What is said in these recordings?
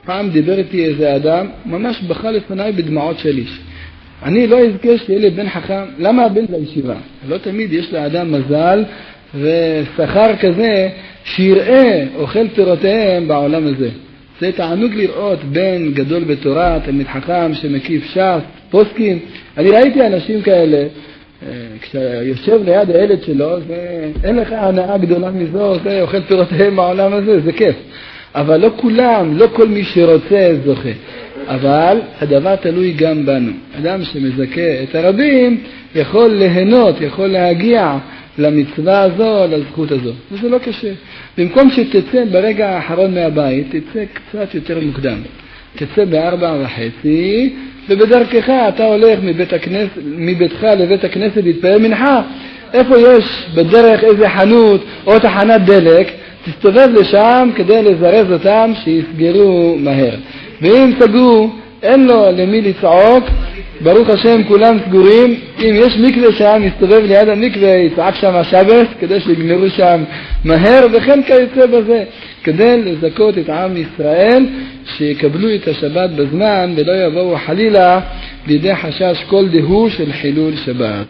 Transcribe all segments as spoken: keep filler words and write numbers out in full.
פעם דיבר איתי איזה אדם, ממש בכה לפניי בדמעות של איש. אני לא אזכה שיהיה לי בן חכם, למה הבן לישיבה? לא תמיד יש לאדם מזל ושכר כזה שיראה אוכל פירותיהם בעולם הזה. זה תענוג לראות בן גדול בתורה, תלמיד חכם שמקיף ש"ס, פוסקים. אני ראיתי אנשים כאלה, כשיושב ליד הילד שלו, אין לך הנאה גדולה מזו, זה אוכל פירותיהם בעולם הזה, זה כיף. אבל לא כולם, לא כל מי שרוצה זוכה. אבל הדבר תלוי גם בנו. אדם שמזכה את הרבים יכול ליהנות, יכול להגיע למצווה הזו, לזכות הזו. וזה לא קשה. במקום שתצא ברגע האחרון מהבית, תצא קצת יותר מוקדם. תצא בארבע וחצי, ובדרכך אתה הולך מבית הכנסת, מביתך לבית הכנסת להתפעל מנחה. איפה יש בדרך איזה חנות או תחנת דלק, תסתובב לשם כדי לזרז אותם שיסגרו מהר. ואם סגרו, אין לו למי לצעוק, ברוך השם כולם סגורים. אם יש מקווה שם, יסתובב ליד המקווה, יצעק שם השבת כדי שיגמרו שם מהר, וכן כיוצא בזה, כדי לזכות את עם ישראל שיקבלו את השבת בזמן ולא יבואו חלילה לידי חשש כל דהו של חילול שבת.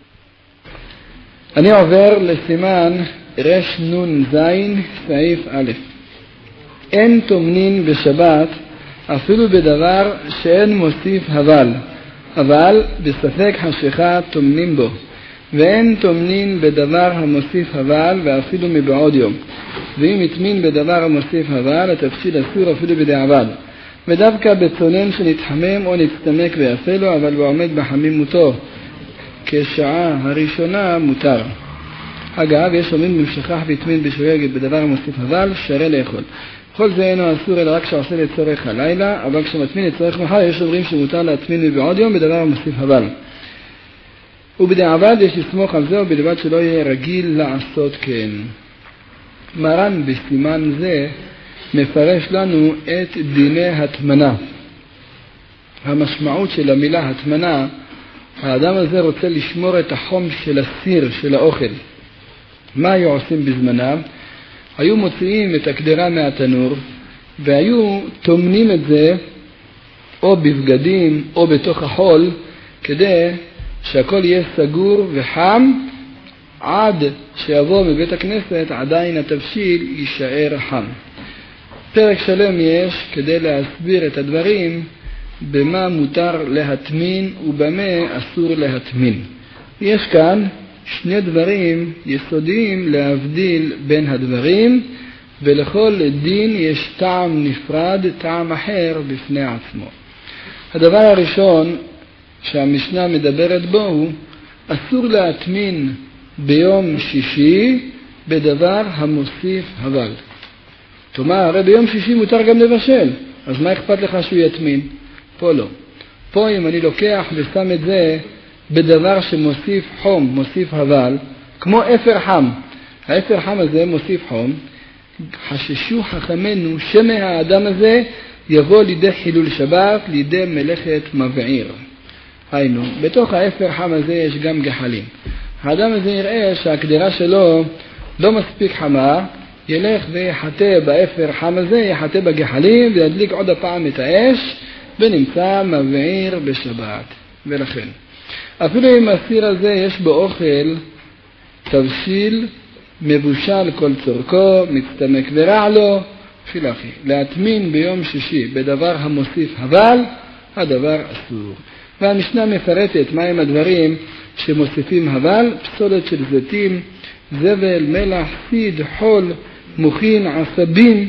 אני עובר לסימן רש נון זין סעיף א'. אין תומנין בשבת אפילו בדבר שאין מוסיף הבל, אבל בספק חשיכה תומנים בו, ואין תומנין בדבר המוסיף הבל ואפילו מבעוד יום. ואם יתמין בדבר המוסיף הבל, התבשיל אסור אפילו בדיעבד. ודווקא בצונן שנתחמם או נצטמק ויפה לו, אבל הוא עומד בחמימותו כשעה הראשונה מותר. אגב, יש אומרים במשכח ויתמין בשוגג בדבר המוסיף הבל, שרה לאכול. כל זה אינו אסור אלא רק שעושה לצורך הלילה, אבל כשמטמין לצורך מחר, יש אומרים שמותר להטמין מבעוד יום בדבר המוסיף הבל. ובדיעבד יש לסמוך על זה, ובלבד שלא יהיה רגיל לעשות כן. מרן בסימן זה מפרש לנו את דיני התמנה. המשמעות של המילה התמנה, האדם הזה רוצה לשמור את החום של הסיר, של האוכל. מה היו עושים בזמנם? היו מוציאים את הקדרה מהתנור, והיו תומנים את זה או בבגדים או בתוך החול, כדי שהכל יהיה סגור וחם, עד שיבוא מבית הכנסת עדיין התבשיל יישאר חם. פרק שלם יש כדי להסביר את הדברים, במה מותר להטמין ובמה אסור להטמין. יש כאן שני דברים יסודיים להבדיל בין הדברים, ולכל דין יש טעם נפרד, טעם אחר בפני עצמו. הדבר הראשון שהמשנה מדברת בו הוא, אסור להטמין ביום שישי בדבר המוסיף הבל. כלומר, הרי ביום שישי מותר גם לבשל, אז מה אכפת לך שהוא יטמין? פה לא. פה אם אני לוקח ושם את זה בדבר שמוסיף חום, מוסיף הבל, כמו אפר חם. האפר חם הזה מוסיף חום, חששו חכמנו שמהאדם הזה יבוא לידי חילול שבת, לידי מלאכת מבעיר. היינו, בתוך האפר חם הזה יש גם גחלים. האדם הזה יראה שהקדרה שלו לא מספיק חמה, ילך ויחטא באפר חם הזה, יחטא בגחלים וידליק עוד הפעם את האש, ונמצא מבעיר בשבת. ולכן, אפילו אם הסיר הזה יש בו אוכל, תבשיל, מבושל כל צורכו, מצטמק ורע לו, פילחי. להטמין ביום שישי בדבר המוסיף הבל, הדבר אסור. והמשנה מפרטת מהם הדברים שמוסיפים הבל, פסולת של זיתים, זבל, מלח, סיד, חול, מוכין, עשבים,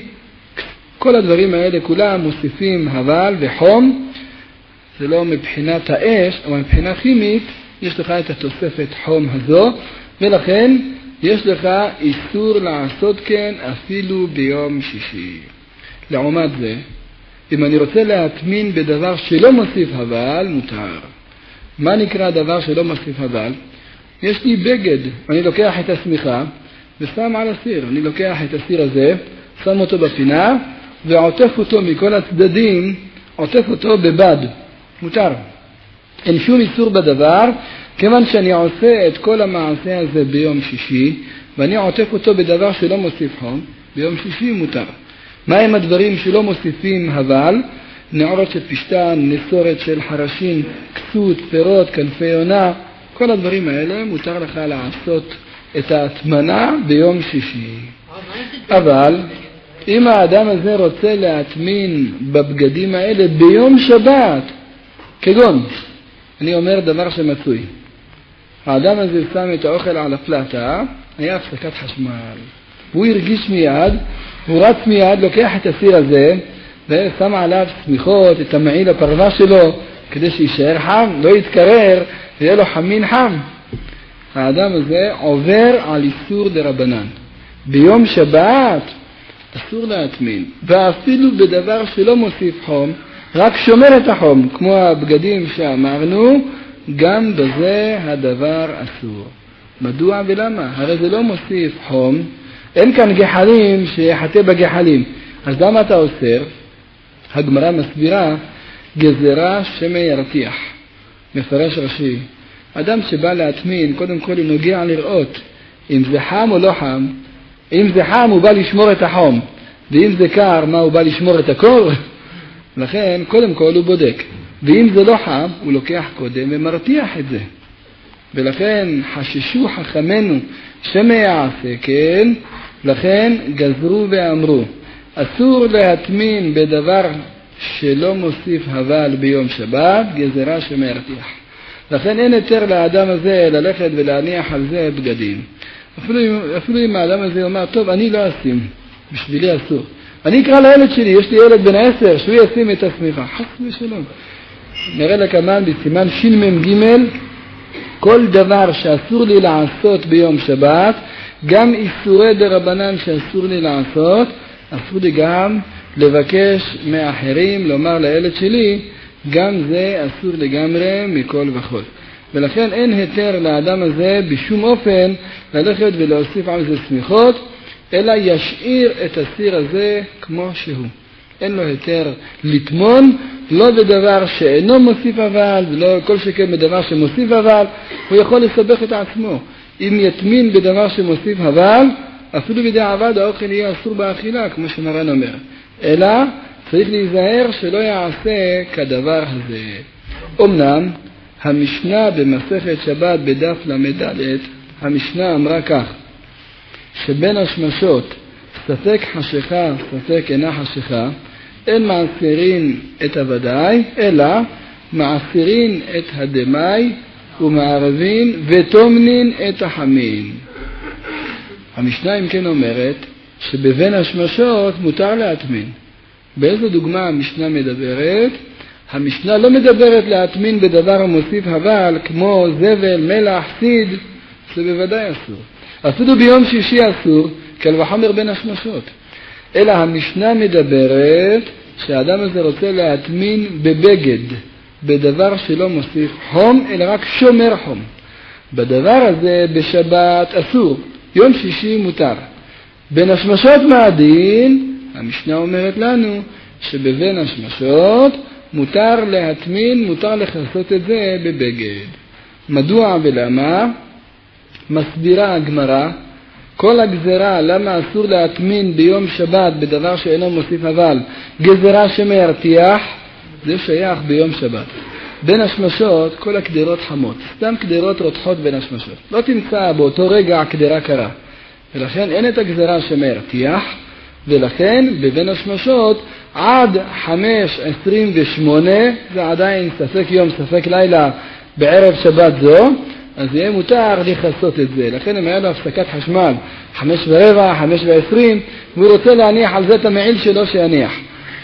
כל הדברים האלה כולם מוסיפים הבל וחום. זה לא מבחינת האש, אבל מבחינה כימית יש לך את התוספת חום הזו, ולכן יש לך איסור לעשות כן אפילו ביום שישי. לעומת זה, אם אני רוצה להטמין בדבר שלא מוסיף הבל, מותר. מה נקרא דבר שלא מוסיף הבל? יש לי בגד, אני לוקח את הסמיכה ושם על הסיר. אני לוקח את הסיר הזה, שם אותו בפינה ועוטף אותו מכל הצדדים, עוטף אותו בבד. מותר. אין שום איסור בדבר, כיוון שאני עושה את כל המעשה הזה ביום שישי, ואני עוטף אותו בדבר שלא מוסיף חום, ביום שישי מותר. מהם הדברים שלא מוסיפים אבל? נערות של פשטן, נסורת של חרשים, כסות, פירות, כנפי עונה, כל הדברים האלה מותר לך לעשות את ההטמנה ביום שישי. אבל אם האדם הזה רוצה להטמין בבגדים האלה ביום שבת, כגון, אני אומר דבר שמצוי, האדם הזה שם את האוכל על הפלטה, היה הפסקת חשמל, הוא הרגיש מיד, הוא רץ מיד, לוקח את הסיר הזה ושם עליו סמיכות, את המעיל הפרווה שלו, כדי שישאר חם, לא יתקרר, ויהיה לו חמין חם. האדם הזה עובר על איסור דרבנן. ביום שבת אסור להטמין, ואפילו בדבר שלא מוסיף חום, רק שומר את החום, כמו הבגדים שאמרנו, גם בזה הדבר אסור. מדוע ולמה? הרי זה לא מוסיף חום, אין כאן גחלים שיחטא בגחלים. אז למה אתה אוסר? הגמרא מסבירה, גזרה שמא ירתיח. מפרש רש"י, אדם שבא להטמין, קודם כל הוא נוגע לראות אם זה חם או לא חם. אם זה חם הוא בא לשמור את החום, ואם זה קר, מה, הוא בא לשמור את הקור? לכן קודם כל הוא בודק, ואם זה לא חם הוא לוקח קודם ומרתיח את זה. ולכן חששו חכמינו שמא יעשה כן, לכן גזרו ואמרו אסור להטמין בדבר שלא מוסיף אבל ביום שבת, גזרה שמא ירתיח. לכן אין יותר לאדם הזה ללכת ולהניח על זה בגדים. אפילו, אפילו אם האדם הזה אומר, טוב, אני לא אשים, בשבילי אסור. אני אקרא לילד שלי, יש לי ילד בן עשר, שהוא ישים את הסמיכה. חס ושלום. נראה לכמן בסימן שין ג' כל דבר שאסור לי לעשות ביום שבת, גם איסורי דרבנן שאסור לי לעשות, אסור לי גם לבקש מאחרים, לומר לילד שלי, גם זה אסור לגמרי מכל וכל. ולכן אין היתר לאדם הזה בשום אופן ללכת ולהוסיף על זה סמיכות, אלא ישאיר את הסיר הזה כמו שהוא. אין לו היתר לטמון, לא בדבר שאינו מוסיף אבל, ולא כל שכן בדבר שמוסיף אבל, הוא יכול לסבך את עצמו. אם יטמין בדבר שמוסיף אבל, אפילו בדיעבד האוכל יהיה אסור באכילה, כמו שמרן אומר. אלא צריך להיזהר שלא יעשה כדבר הזה. אמנם, המשנה במסכת שבת בדף למדלת, המשנה אמרה כך, שבין השמשות ספק חשיכה, ספק אינה חשיכה, אין מעשירין את הוודאי, אלא מעשירין את הדמי ומערבין ותומנין את החמין. המשנה אם כן אומרת שבבין השמשות מותר להטמין. באיזו דוגמה המשנה מדברת? המשנה לא מדברת להטמין בדבר המוסיף אבל, כמו זבל, מלח, סיד, זה בוודאי אסור. אפילו ביום שישי אסור, קל וחומר בין השמשות. אלא המשנה מדברת שהאדם הזה רוצה להטמין בבגד, בדבר שלא מוסיף חום, אלא רק שומר חום. בדבר הזה בשבת אסור, יום שישי מותר. בין השמשות מה הדין? המשנה אומרת לנו שבבין השמשות מותר להטמין, מותר לכסות את זה בבגד. מדוע ולמה? מסבירה הגמרא, כל הגזרה למה אסור להטמין ביום שבת בדבר שאינו מוסיף אבל, גזרה שמא ירתיח, זה שייך ביום שבת. בין השמשות כל הקדרות חמות, סתם קדרות רותחות בין השמשות. לא תמצא באותו רגע קדרה קרה. ולכן אין את הגזרה שמא ירתיח, ולכן בבין השמשות עד חמש עשרים ושמונה, זה עדיין ספק יום, ספק לילה בערב שבת זו, אז יהיה מותר לכסות את זה. לכן אם היה לו הפסקת חשמל, חמש ורבע, חמש ועשרים, והוא רוצה להניח על זה את המעיל שלו שיניח.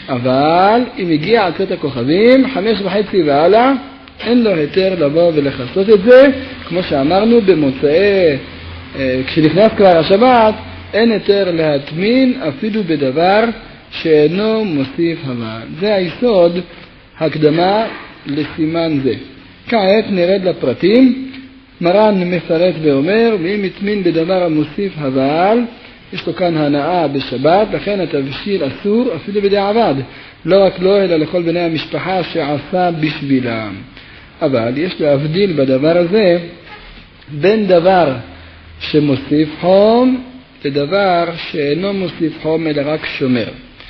אבל אם הגיע עד צאת הכוכבים, חמש וחצי והלאה, אין לו היתר לבוא ולכסות את זה, כמו שאמרנו במוצאי, כשנכנס כבר השבת, אין היתר להטמין אפילו בדבר שאינו מוסיף אבל. זה היסוד הקדמה לסימן זה. כעת נרד לפרטים. מרן מפרט ואומר, ואם יטמין בדבר המוסיף אבל, יש לו כאן הנאה בשבת, לכן התבשיל אסור אפילו בדיעבד, לא רק לו אלא לכל בני המשפחה שעשה בשבילם. אבל יש להבדיל בדבר הזה בין דבר שמוסיף חום לדבר שאינו מוסיף חום אלא רק שומר.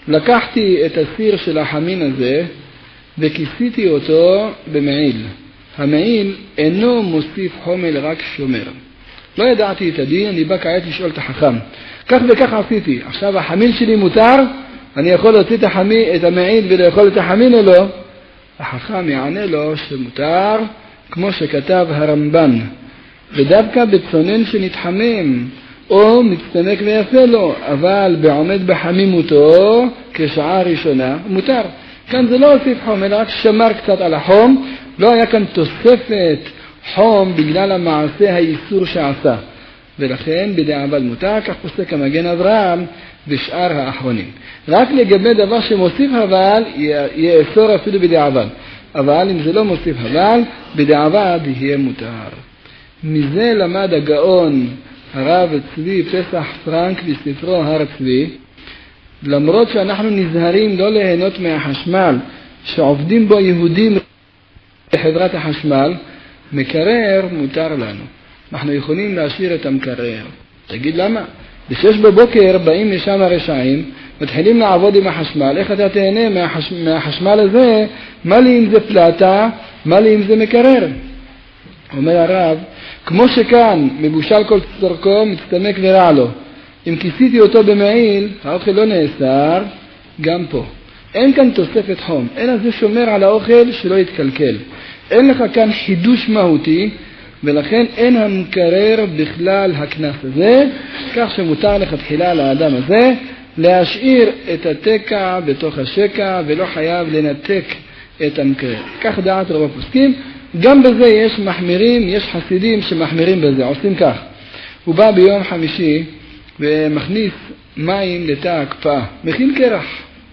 לקחתי את הסיר של החמין הזה וכיסיתי אותו במעיל. המעיל אינו מוסיף חומל, רק שומר. לא ידעתי את הדין, אני בא כעת לשאול את החכם. כך וכך עשיתי. עכשיו החמין שלי מותר? אני יכול להוציא את, החמין, את המעיל ולאכול את החמין או לא? החכם יענה לו שמותר, כמו שכתב הרמב"ן. ודווקא בצונן שנתחמם או מצטמק ויפה לו, אבל בעומד בחמימותו כשעה ראשונה מותר. כאן זה לא הוסיף חום, אלא רק שמר קצת על החום. לא היה כאן תוספת חום בגלל המעשה האיסור שעשה, ולכן בדיעבד מותר. כך פוסק המגן אברהם ושאר האחרונים. רק לגבי דבר שמוסיף אבל יאסור אפילו בדיעבד, אבל אם זה לא מוסיף אבל בדיעבד יהיה מותר. מזה למד הגאון הרב צבי פסח פרנק בספרו הר צבי, למרות שאנחנו נזהרים לא ליהנות מהחשמל שעובדים בו יהודים בחברת החשמל, מקרר מותר לנו. אנחנו יכולים להשאיר את המקרר. תגיד למה? בשש בבוקר באים משם הרשעים, מתחילים לעבוד עם החשמל. איך אתה תהנה מהחש... מהחשמל הזה? מה לי אם זה פלטה? מה לי אם זה מקרר? אומר הרב, כמו שכאן מבושל כל צורכו מצטמק ורע לו, אם כיסיתי אותו במעיל האוכל לא נאסר, גם פה אין כאן תוספת חום, אלא זה שומר על האוכל שלא יתקלקל. אין לך כאן חידוש מהותי, ולכן אין המקרר בכלל הכנס הזה, כך שמותר לך תחילה לאדם הזה להשאיר את התקע בתוך השקע ולא חייב לנתק את המקרר. כך דעת רוב הפוסקים. גם בזה יש מחמירים, יש חסידים שמחמירים בזה, עושים כך. הוא בא ביום חמישי ומכניס מים לתא ההקפאה, מכין קרח.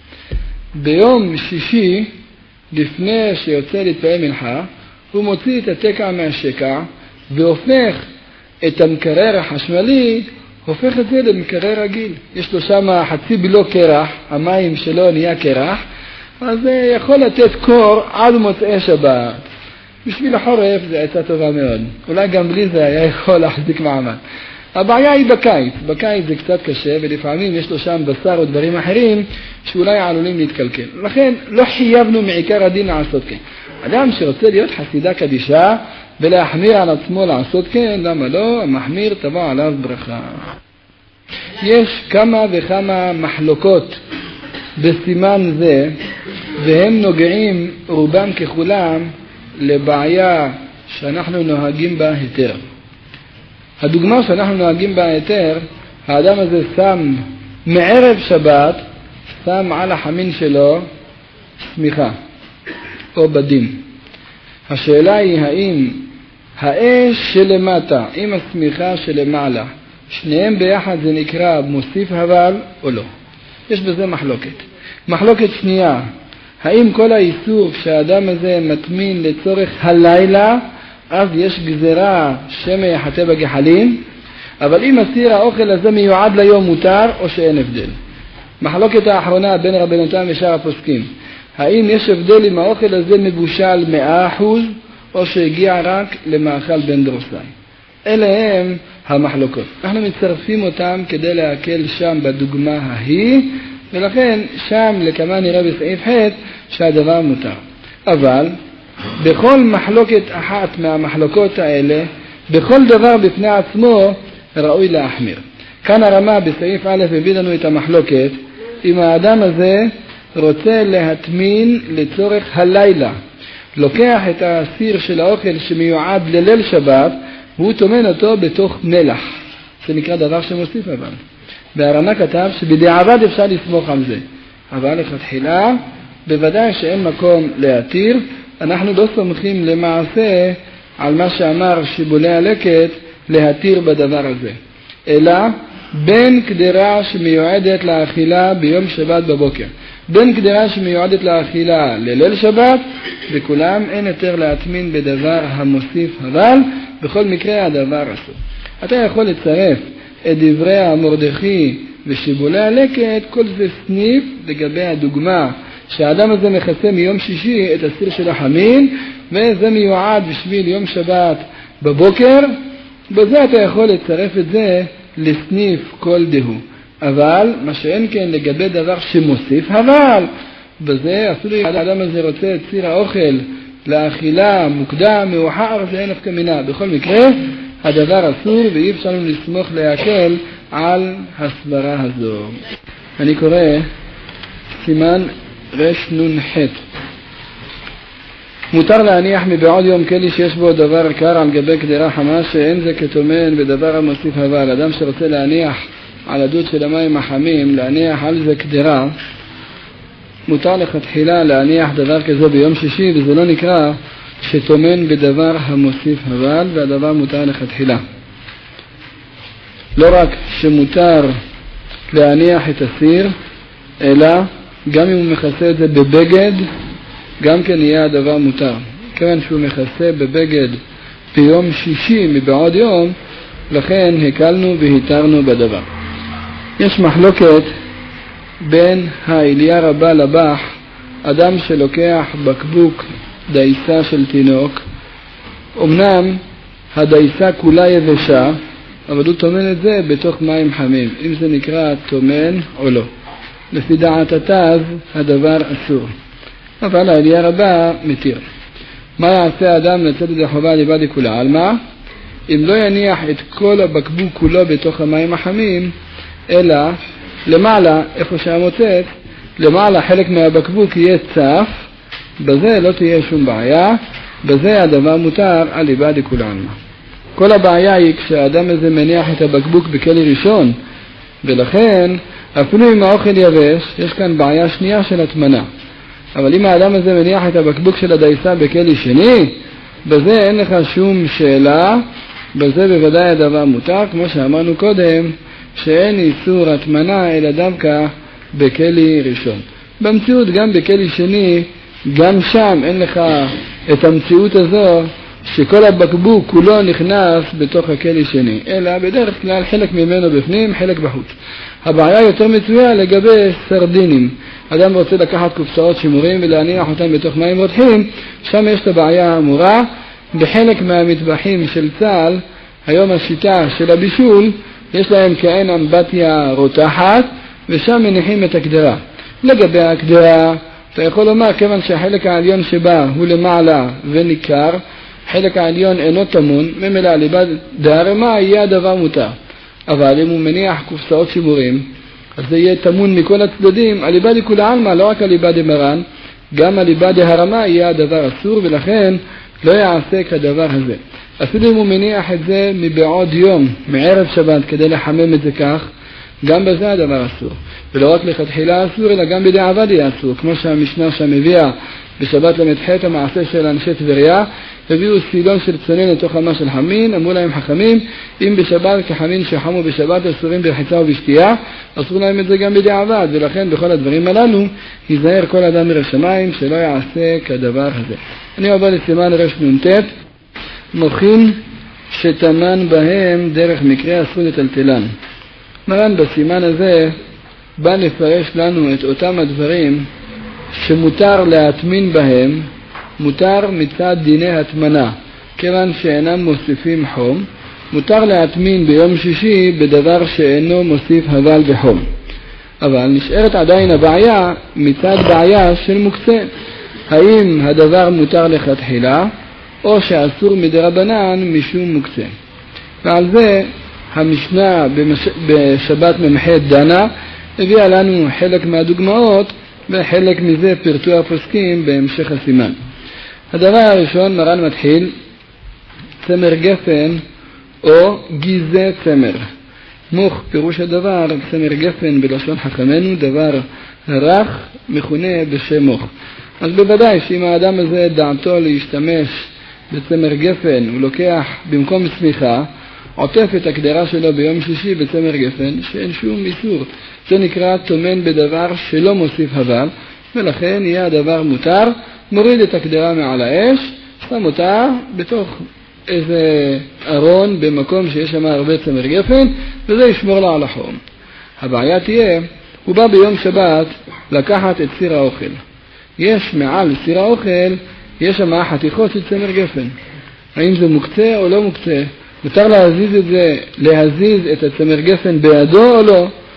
ביום שישי, לפני שיוצא להתפעל מנחה, הוא מוציא את התקע מהשקע והופך את המקרר החשמלי, הופך את זה למקרר רגיל. יש לו שם חצי בילו קרח, המים שלו נהיה קרח, אז זה יכול לתת קור עד מוצאי שבת. בשביל החורף זה עצה טובה מאוד. אולי גם בלי זה היה יכול להחזיק מעמד. הבעיה היא בקיץ. בקיץ זה קצת קשה, ולפעמים יש לו שם בשר או דברים אחרים שאולי עלולים להתקלקל. לכן לא חייבנו מעיקר הדין לעשות כן. אדם שרוצה להיות חסידה קדישה ולהחמיר על עצמו לעשות כן, למה לא? המחמיר תבוא עליו ברכה. יש כמה וכמה מחלוקות בסימן זה, והם נוגעים רובם ככולם לבעיה שאנחנו נוהגים בה היתר. הדוגמה שאנחנו נוהגים בה היתר, האדם הזה שם מערב שבת, שם על החמין שלו סמיכה או בדים. השאלה היא האם האש שלמטה עם הסמיכה שלמעלה, שניהם ביחד זה נקרא מוסיף אבל או לא? יש בזה מחלוקת. מחלוקת שנייה, האם כל האיסוף שהאדם הזה מטמין לצורך הלילה, אז יש גזרה שמא יחטא בגחלים, אבל אם הסיר האוכל הזה מיועד ליום מותר או שאין הבדל. מחלוקת האחרונה בין רבנותם ושאר הפוסקים, האם יש הבדל אם האוכל הזה מבושל מאה אחוז או שהגיע רק למאכל בן דרוסאי. אלה הם המחלוקות. אנחנו מצרפים אותם כדי להקל שם בדוגמה ההיא, ולכן שם לכמה נראה בסעיף ח' שהדבר מותר. אבל בכל מחלוקת אחת מהמחלוקות האלה, בכל דבר בפני עצמו ראוי להחמיר. כאן הרמה בסעיף א' הביא לנו את המחלוקת, אם האדם הזה רוצה להטמין לצורך הלילה, לוקח את הסיר של האוכל שמיועד לליל שבת, והוא טומן אותו בתוך מלח. זה נקרא דבר שמוסיף אבל. והרמה כתב שבדיעבד אפשר לסמוך על זה. אבל לכתחילה, בוודאי שאין מקום להתיר. אנחנו לא סומכים למעשה על מה שאמר שיבולי הלקט להתיר בדבר הזה. אלא בין קדרה שמיועדת לאכילה ביום שבת בבוקר, בין קדרה שמיועדת לאכילה לליל שבת, וכולם אין יותר להטמין בדבר המוסיף אבל, בכל מקרה הדבר אסור. אתה יכול לצרף את דברי המרדכי ושיבולי הלקט, כל זה סניף לגבי הדוגמה שהאדם הזה מכסה מיום שישי את הסיר של החמין, וזה מיועד בשביל יום שבת בבוקר. בזה אתה יכול לצרף את זה לסניף כל דהו. אבל מה שאין כן לגבי דבר שמוסיף הבל, בזה אפילו אם האדם הזה רוצה את סיר האוכל לאכילה מוקדם, מאוחר, זה אין נפקא מינה. בכל מקרה, הדבר אסור ואי אפשר לנו לסמוך להקל על הסברה הזו. אני קורא סימן רנ"ח. מותר להניח מבעוד יום כלי שיש בו דבר קר על גבי קדרה חמה שאין זה כתומן בדבר המוסיף הבל. אדם שרוצה להניח על הדוד של המים החמים, להניח על זה קדרה, מותר לכתחילה להניח דבר כזה ביום שישי, וזה לא נקרא שתומן בדבר המוסיף הבל, והדבר מותר לכתחילה. לא רק שמותר להניח את הסיר, אלא גם אם הוא מכסה את זה בבגד, גם כן יהיה הדבר מותר. כיוון שהוא מכסה בבגד ביום שישי מבעוד יום, לכן הקלנו והתרנו בדבר. יש מחלוקת בין האליה רבה לבח, אדם שלוקח בקבוק דייסה של תינוק, אמנם הדייסה כולה יבשה, אבל הוא תומן את זה בתוך מים חמים, אם זה נקרא תומן או לא. לפי דעת התז הדבר אסור, אבל האליה רבה מתיר. מה יעשה האדם לצאת את החובה לבד כולה? על מה? אם לא יניח את כל הבקבוק כולו בתוך המים החמים, אלא למעלה, איפה שהמוצאת, למעלה חלק מהבקבוק יהיה צף, בזה לא תהיה שום בעיה, בזה הדבר מותר על ליבד כולנו. כל הבעיה היא כשהאדם הזה מניח את הבקבוק בכלי ראשון, ולכן אפילו אם האוכל יבש, יש כאן בעיה שנייה של התמנה. אבל אם האדם הזה מניח את הבקבוק של הדייסה בכלי שני, בזה אין לך שום שאלה, בזה בוודאי הדבר מותר, כמו שאמרנו קודם, שאין איסור התמנה אלא דווקא בכלי ראשון. במציאות גם בכלי שני, גם שם אין לך את המציאות הזו שכל הבקבוק כולו נכנס בתוך הכלי שני, אלא בדרך כלל חלק ממנו בפנים, חלק בחוץ. הבעיה יותר מצויה לגבי סרדינים. אדם רוצה לקחת קופסאות שימורים ולהניח אותם בתוך מים רותחים, שם יש את הבעיה האמורה. בחלק מהמטבחים של צה"ל, היום השיטה של הבישול, יש להם כאין אמבטיה רותחת, ושם מניחים את הקדרה. לגבי הקדרה, אתה יכול לומר, כיוון שהחלק העליון שבה הוא למעלה וניכר, חלק העליון אינו תמון, ממילא ליבד דהרמה יהיה הדבר מותר. אבל אם הוא מניח קופסאות שימורים, אז זה יהיה תמון מכל הצדדים, הליבד כולה עלמא, לא רק הליבד מרן, גם הליבד הרמה יהיה הדבר אסור, ולכן לא יעשה כדבר הזה. אפילו אם הוא מניח את זה מבעוד יום, מערב שבת, כדי לחמם את זה כך, גם בזה הדבר אסור. ולא רק לכתחילה אסור, אלא גם בדיעבד יהיה אסור. כמו שהמשנה שם הביאה בשבת למדחת המעשה של אנשי טבריה, הביאו סילון של צונן לתוך המה של חמין, אמרו להם חכמים, אם בשבת כחמין שחמו בשבת אסורים ברחיצה ובשתייה, אסור להם את זה גם בדיעבד, ולכן בכל הדברים הללו, ייזהר כל אדם מרשמיים שלא יעשה כדבר הזה. אני עובר לסימן רנ"ט, מוחין שתמן בהם דרך מקרה אסור לטלטלן. מרן בסימן הזה בא לפרש לנו את אותם הדברים שמותר להטמין בהם, מותר מצד דיני התמנה, כיוון שאינם מוסיפים חום, מותר להטמין ביום שישי בדבר שאינו מוסיף הבל בחום. אבל נשארת עדיין הבעיה מצד בעיה של מוקצה. האם הדבר מותר לכתחילה, או שאסור מדרבנן משום מוקצה. ועל זה המשנה במש... בשבת ממחת דנה הביאה לנו חלק מהדוגמאות, וחלק מזה פרטו הפוסקים בהמשך הסימן. הדבר הראשון, מרן מתחיל, צמר גפן או גיזה צמר. מוך פירוש הדבר, צמר גפן בלשון חכמנו, דבר רך מכונה בשם מוך. אז בוודאי שאם האדם הזה דעתו להשתמש בצמר גפן, הוא לוקח במקום סמיכה, עוטף את הקדרה שלו ביום שישי בצמר גפן, שאין שום איסור. זה נקרא תומן בדבר שלא מוסיף הבל, ולכן יהיה הדבר מותר, מוריד את הקדרה מעל האש, שם אותה בתוך איזה ארון במקום שיש שם הרבה צמר גפן, וזה ישמור לה על החום. הבעיה תהיה, הוא בא ביום שבת לקחת את סיר האוכל. יש מעל סיר האוכל, יש שם חתיכות של צמר גפן. האם זה מוקצה או לא מוקצה? מותר להזיז את זה, להזיז את הצמר גפן בידו או לא?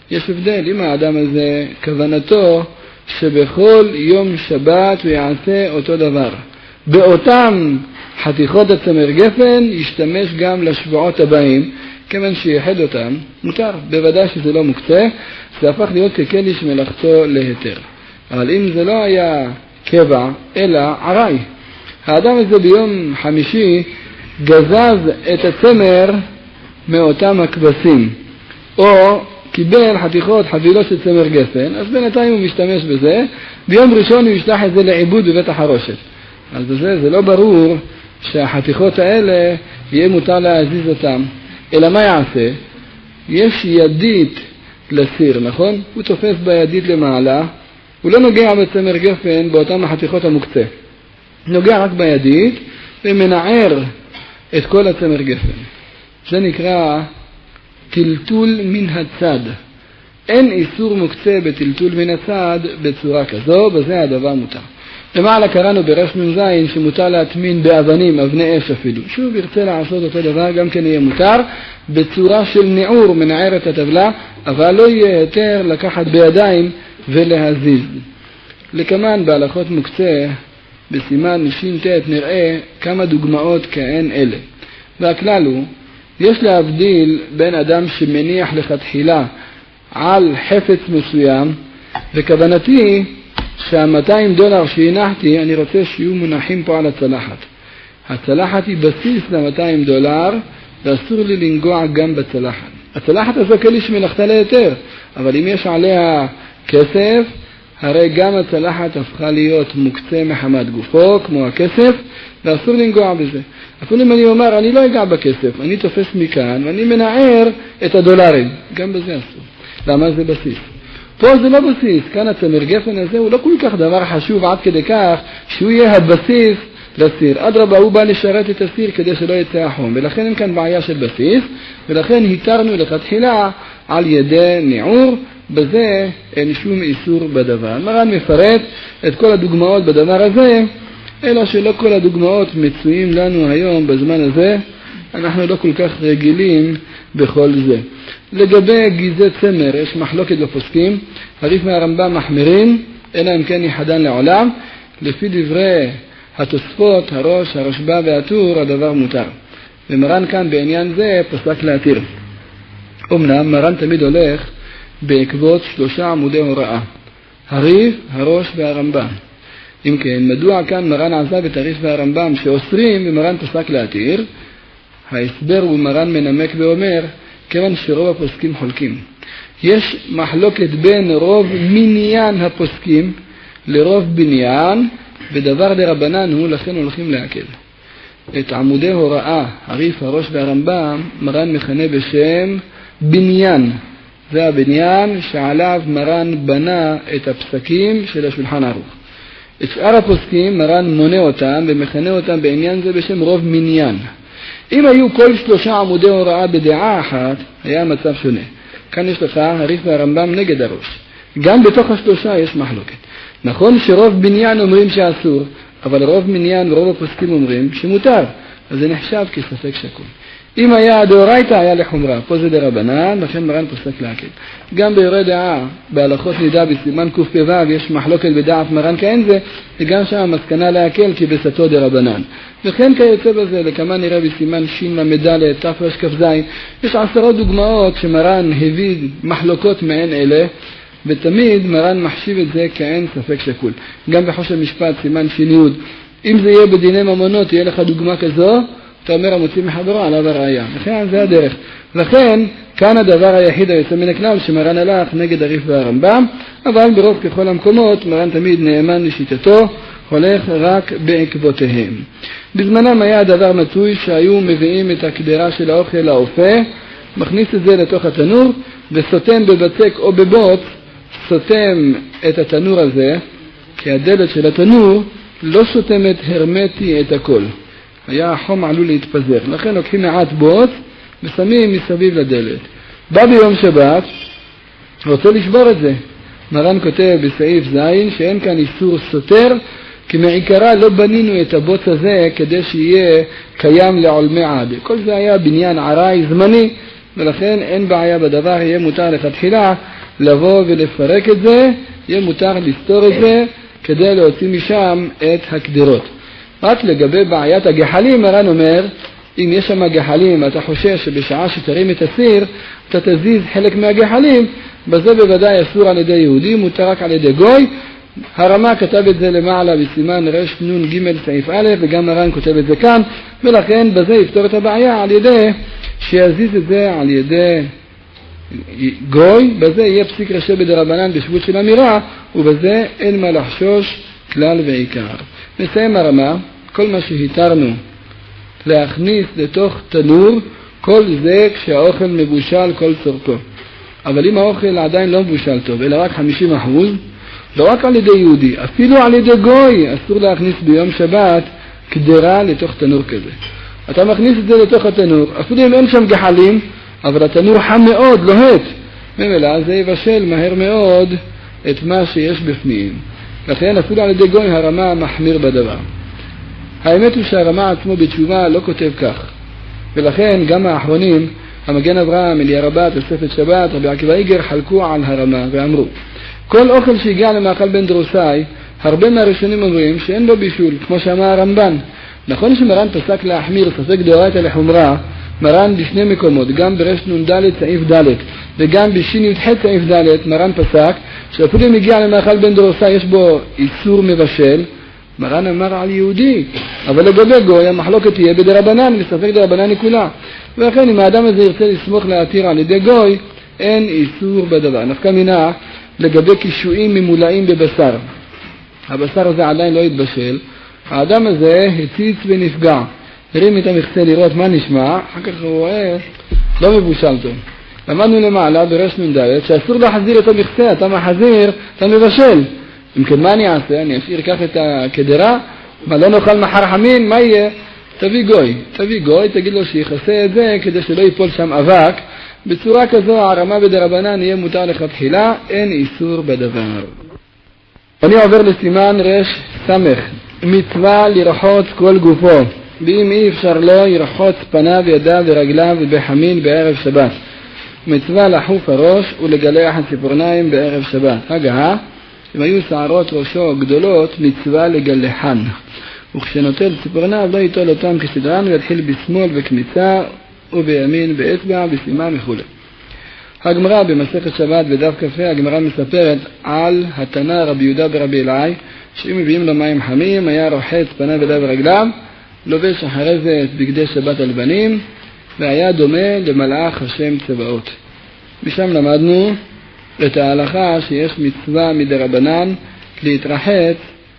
יש הבדל. אם האדם הזה כוונתו שבכל יום שבת הוא יעשה אותו דבר, באותם חתיכות הצמר גפן ישתמש גם לשבועות הבאים, כיוון שיחד אותם, מותר. בוודאי שזה לא מוקצה, זה הפך להיות כקדיש מלאכתו להיתר. אבל אם זה לא היה קבע, אלא עראי, האדם הזה ביום חמישי גזז את הצמר מאותם הכבשים, או קיבל חתיכות, חבילות של צמר גפן, אז בינתיים הוא משתמש בזה, ביום ראשון הוא ישלח את זה לעיבוד בבית החרושת. אז בזה זה לא ברור שהחתיכות האלה יהיה מותר להזיז אותם. אלא מה יעשה? יש ידית לסיר, נכון? הוא תופס בידית למעלה, הוא לא נוגע בצמר גפן באותם החתיכות המוקצה. נוגע רק בידית ומנער את כל הצמר גפן. זה נקרא טלטול מן הצד. אין איסור מוקצה בטלטול מן הצד בצורה כזו, בזה הדבר מותר. למעלה קראנו ברש מ"ז שמותר להטמין באבנים, אבני אש אפילו. שוב ירצה לעשות אותו דבר, גם כן יהיה מותר, בצורה של ניעור, מנער את הטבלה, אבל לא יהיה היתר לקחת בידיים ולהזיז. לכמן בהלכות מוקצה, בסימן ש"ט נראה כמה דוגמאות כאין אלה. והכלל הוא, יש להבדיל בין אדם שמניח לכתחילה על חפץ מסוים, וכוונתי שה-מאתיים דולר שהנחתי, אני רוצה שיהיו מונחים פה על הצלחת. הצלחת היא בסיס ל-מאתיים דולר, ואסור לי לנגוע גם בצלחת. הצלחת הזו קדיש מלאכתה להיתר, אבל אם יש עליה כסף, הרי גם הצלחת הפכה להיות מוקצה מחמת גופו, כמו הכסף, ואסור לנגוע בזה. אפילו אם אני אומר, אני לא אגע בכסף, אני תופס מכאן, ואני מנער את הדולרים. גם בזה אסור. למה זה בסיס? פה זה לא בסיס. כאן הצמר גפן הזה הוא לא כל כך דבר חשוב עד כדי כך שהוא יהיה הבסיס לסיר. אדרבה, הוא בא לשרת את הסיר כדי שלא יצא החום, ולכן אין כאן בעיה של בסיס, ולכן היתרנו לכתחילה על ידי ניעור. בזה אין שום איסור בדבר. מרן מפרט את כל הדוגמאות בדבר הזה, אלא שלא כל הדוגמאות מצויים לנו היום בזמן הזה, אנחנו לא כל כך רגילים בכל זה. לגבי גיזי צמר יש מחלוקת בפוסקים, הריף מהרמב"ם מחמירים, אלא אם כן יחדן לעולם. לפי דברי התוספות, הראש, הרשב"א והטור, הדבר מותר. ומרן כאן בעניין זה פסק להתיר. אמנם מרן תמיד הולך בעקבות שלושה עמודי הוראה, הריף, הראש והרמב"ם. אם כן, מדוע כאן מרן עזב את הריף והרמב"ם שאוסרים ומרן פסק להתיר? ההסבר הוא מרן מנמק ואומר, כיוון שרוב הפוסקים חולקים. יש מחלוקת בין רוב מניין הפוסקים לרוב בניין, בדבר דרבנן הוא, לכן הולכים להקל. את עמודי הוראה, הריף, הראש והרמב"ם, מרן מכנה בשם בניין. זה הבניין שעליו מרן בנה את הפסקים של השולחן ערוך. את שאר הפוסקים מרן מונה אותם ומכנה אותם בעניין זה בשם רוב מניין. אם היו כל שלושה עמודי הוראה בדעה אחת, היה מצב שונה. כאן יש לך הריף והרמב"ם נגד הראש. גם בתוך השלושה יש מחלוקת. נכון שרוב בניין אומרים שאסור, אבל רוב מניין ורוב הפוסקים אומרים שמותר. אז זה נחשב כספק שקול. אם היה דאורייתא היה לחומרה, פה זה דרבנן, לכן מרן פוסק להקל. גם ביורה דעה, בהלכות נידה בסימן קפ"ו, יש מחלוקת בדעת מרן כאין זה, וגם שם המסקנה להקל כי בסתו דרבנן. וכן כיוצא בזה, לכמה נראה בסימן שין למדלת, תפרש כ"ז, יש עשרות דוגמאות שמרן הביא מחלוקות מעין אלה, ותמיד מרן מחשיב את זה כאין ספק שקול. גם בחוש המשפט, סימן שין יוד, אם זה יהיה בדיני ממונות, תהיה לך דוגמה כזו, אתה אומר המוציא מחברו עליו הראייה. לכן זה הדרך. לכן כאן הדבר היחיד היוצא מן הכלל שמרן הלך נגד הריף והרמב"ם, אבל ברוב ככל המקומות מרן תמיד נאמן לשיטתו, הולך רק בעקבותיהם. בזמנם היה הדבר מצוי שהיו מביאים את הקדרה של האוכל לאופה, מכניס את זה לתוך התנור וסותם בבצק או בבוץ, סותם את התנור הזה, כי הדלת של התנור לא סותמת הרמטי את הכל. היה החום עלול להתפזר. לכן לוקחים מעט בוץ ושמים מסביב לדלת. בא ביום שבת, רוצה לשבור את זה. מרן כותב בסעיף זין שאין כאן איסור סותר, כי מעיקרה לא בנינו את הבוץ הזה כדי שיהיה קיים לעולמי עד. כל זה היה בניין עראי זמני, ולכן אין בעיה בדבר, יהיה מותר לכתחילה לבוא ולפרק את זה, יהיה מותר לסתור את זה כדי להוציא משם את הקדרות. רק לגבי בעיית הגחלים, מרן אומר, אם יש שם גחלים, אתה חושש שבשעה שתרים את הסיר, אתה תזיז חלק מהגחלים, בזה בוודאי אסור על ידי יהודי, מותר רק על ידי גוי. הרמה כתב את זה למעלה בסימן רש נון ג' סעיף א', וגם מרן כותב את זה כאן, ולכן בזה יפתור את הבעיה על ידי שיזיז את זה על ידי גוי, בזה יהיה פסיק רשע בדרבנן בשבות של אמירה, ובזה אין מה לחשוש כלל ועיקר. נסיים הרמה, כל מה שהתרנו להכניס לתוך תנור, כל זה כשהאוכל מבושל כל צורכו. אבל אם האוכל עדיין לא מבושל טוב, אלא רק חמישים אחוז, לא רק על ידי יהודי, אפילו על ידי גוי, אסור להכניס ביום שבת קדרה לתוך תנור כזה. אתה מכניס את זה לתוך התנור, אפילו אם אין שם גחלים, אבל התנור חם מאוד, לוהט. ממילא זה יבשל מהר מאוד את מה שיש בפנים. לכן אפילו על ידי גוי הרמה מחמיר בדבר. האמת הוא שהרמה עצמו בתשובה לא כותב כך. ולכן גם האחרונים, המגן אברהם, אלירבא, תוספת שבת, רבי עקיבא איגר, חלקו על הרמה ואמרו, כל אוכל שהגיע למאכל בן דרוסאי, הרבה מהראשונים אומרים שאין לו בישול, כמו שאמר הרמב"ן. נכון שמרן פסק להחמיר, ספק דאורייתא לחומרה, מרן בשני מקומות, גם ברש נ"ד סעיף ד' וגם בשין י"ח סעיף ד', מרן פסק שאפילו אם הגיע למאכל בן דרוסאי יש בו איסור מבשל. מרן אמר על יהודי, אבל לגבי גוי המחלוקת תהיה בדרבנן, לספק דרבנן כולה. ולכן אם האדם הזה ירצה לסמוך להתיר על ידי גוי, אין איסור בדבר. נפקא מינה לגבי קישואים ממולאים בבשר. הבשר הזה עדיין לא התבשל, האדם הזה הציץ ונפגע, הרים את המכסה לראות מה נשמע, אחר כך הוא רואה לא מבושל טוב. למדנו למעלה ברש נ"ד שאסור להחזיר את המכסה, אתה מחזיר, אתה מבשל. אם כן, מה אני אעשה? אני אשאיר כך את הקדרה? מה, לא נאכל מחר חמין? מה יהיה? תביא גוי. תביא גוי, תגיד לו שיחסה את זה כדי שלא ייפול שם אבק. בצורה כזו הרמה בדרבנן יהיה מותר לכתחילה, אין איסור בדבר. אני עובר לסימן רש סמך. מצווה לרחוץ כל גופו, ואם אי אפשר לו ירחוץ פניו, ידיו ורגליו בחמין בערב שבת. מצווה לחוף הראש ולגלח הציפורניים בערב שבת. הגעה, אם היו שערות ראשו גדולות, מצווה לגלחן. וכשנוטל ציפורניו לא ייטול אותם כסדרן, ויתחיל בשמאל בכניסה ובימין באצבע בסימן וכו'. הגמרא במסכת שבת בדף כ"ה, הגמרא מספרת על התנא רבי יהודה ברבי אלעאי, שאם מביאים לו מים חמים היה רוחץ פניו ידיו ורגליו, לובש אחרי זה את בגדי שבת הלבנים, והיה דומה למלאך השם צבאות. משם למדנו את ההלכה שיש מצווה מדרבנן להתרחץ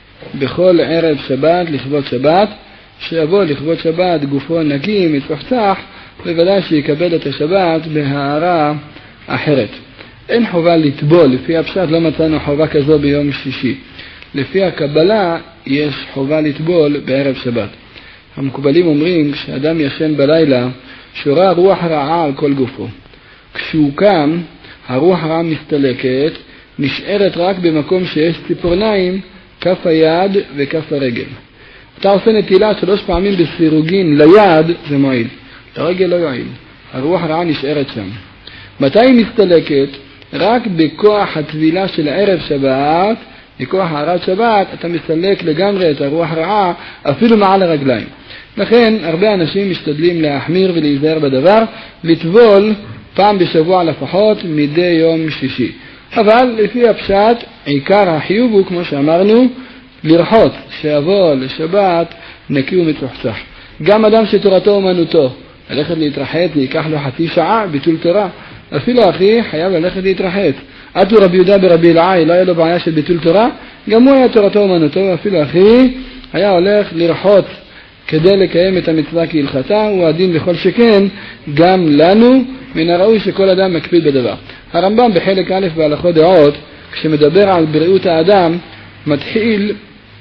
בכל ערב שבת לכבוד שבת, שיבוא לכבוד שבת גופו נקי מצוחצח, בוודאי שיקבל את השבת בהערה אחרת. אין חובה לטבול, לפי הפשט לא מצאנו חובה כזו ביום שישי. לפי הקבלה יש חובה לטבול בערב שבת. המקובלים אומרים כשאדם ישן בלילה שורה רוח רעה על כל גופו. כשהוא קם הרוח הרעה מסתלקת, נשארת רק במקום שיש ציפורניים, כף היד וכף הרגל. אתה עושה נטילה שלוש פעמים בסירוגין ליד, זה מועיל. לרגל לא יועיל. הרוח הרעה נשארת שם. מתי היא מסתלקת? רק בכוח הטבילה של ערב שבת, בכוח הערת שבת, אתה מסלק לגמרי את הרוח הרעה, אפילו מעל הרגליים. לכן, הרבה אנשים משתדלים להחמיר ולהיזהר בדבר, לטבול פעם בשבוע לפחות מדי יום שישי. אבל לפי הפשט, עיקר החיוב הוא, כמו שאמרנו, לרחוץ, שיבוא לשבת נקי ומצוחצח. גם אדם שתורתו אומנותו, ללכת להתרחץ, ייקח לו חצי שעה, ביטול תורה. אפילו אחי חייב ללכת להתרחץ. עטו רבי יהודה ברבי אלעאי, לא היה לו בעיה של ביטול תורה, גם הוא היה תורתו אומנותו, אפילו אחי היה הולך לרחוץ כדי לקיים את המצווה כהלכתה, הוא הדין בכל שכן, גם לנו, מן הראוי שכל אדם מקפיד בדבר. הרמב"ם בחלק א' בהלכות דעות, כשמדבר על בריאות האדם, מתחיל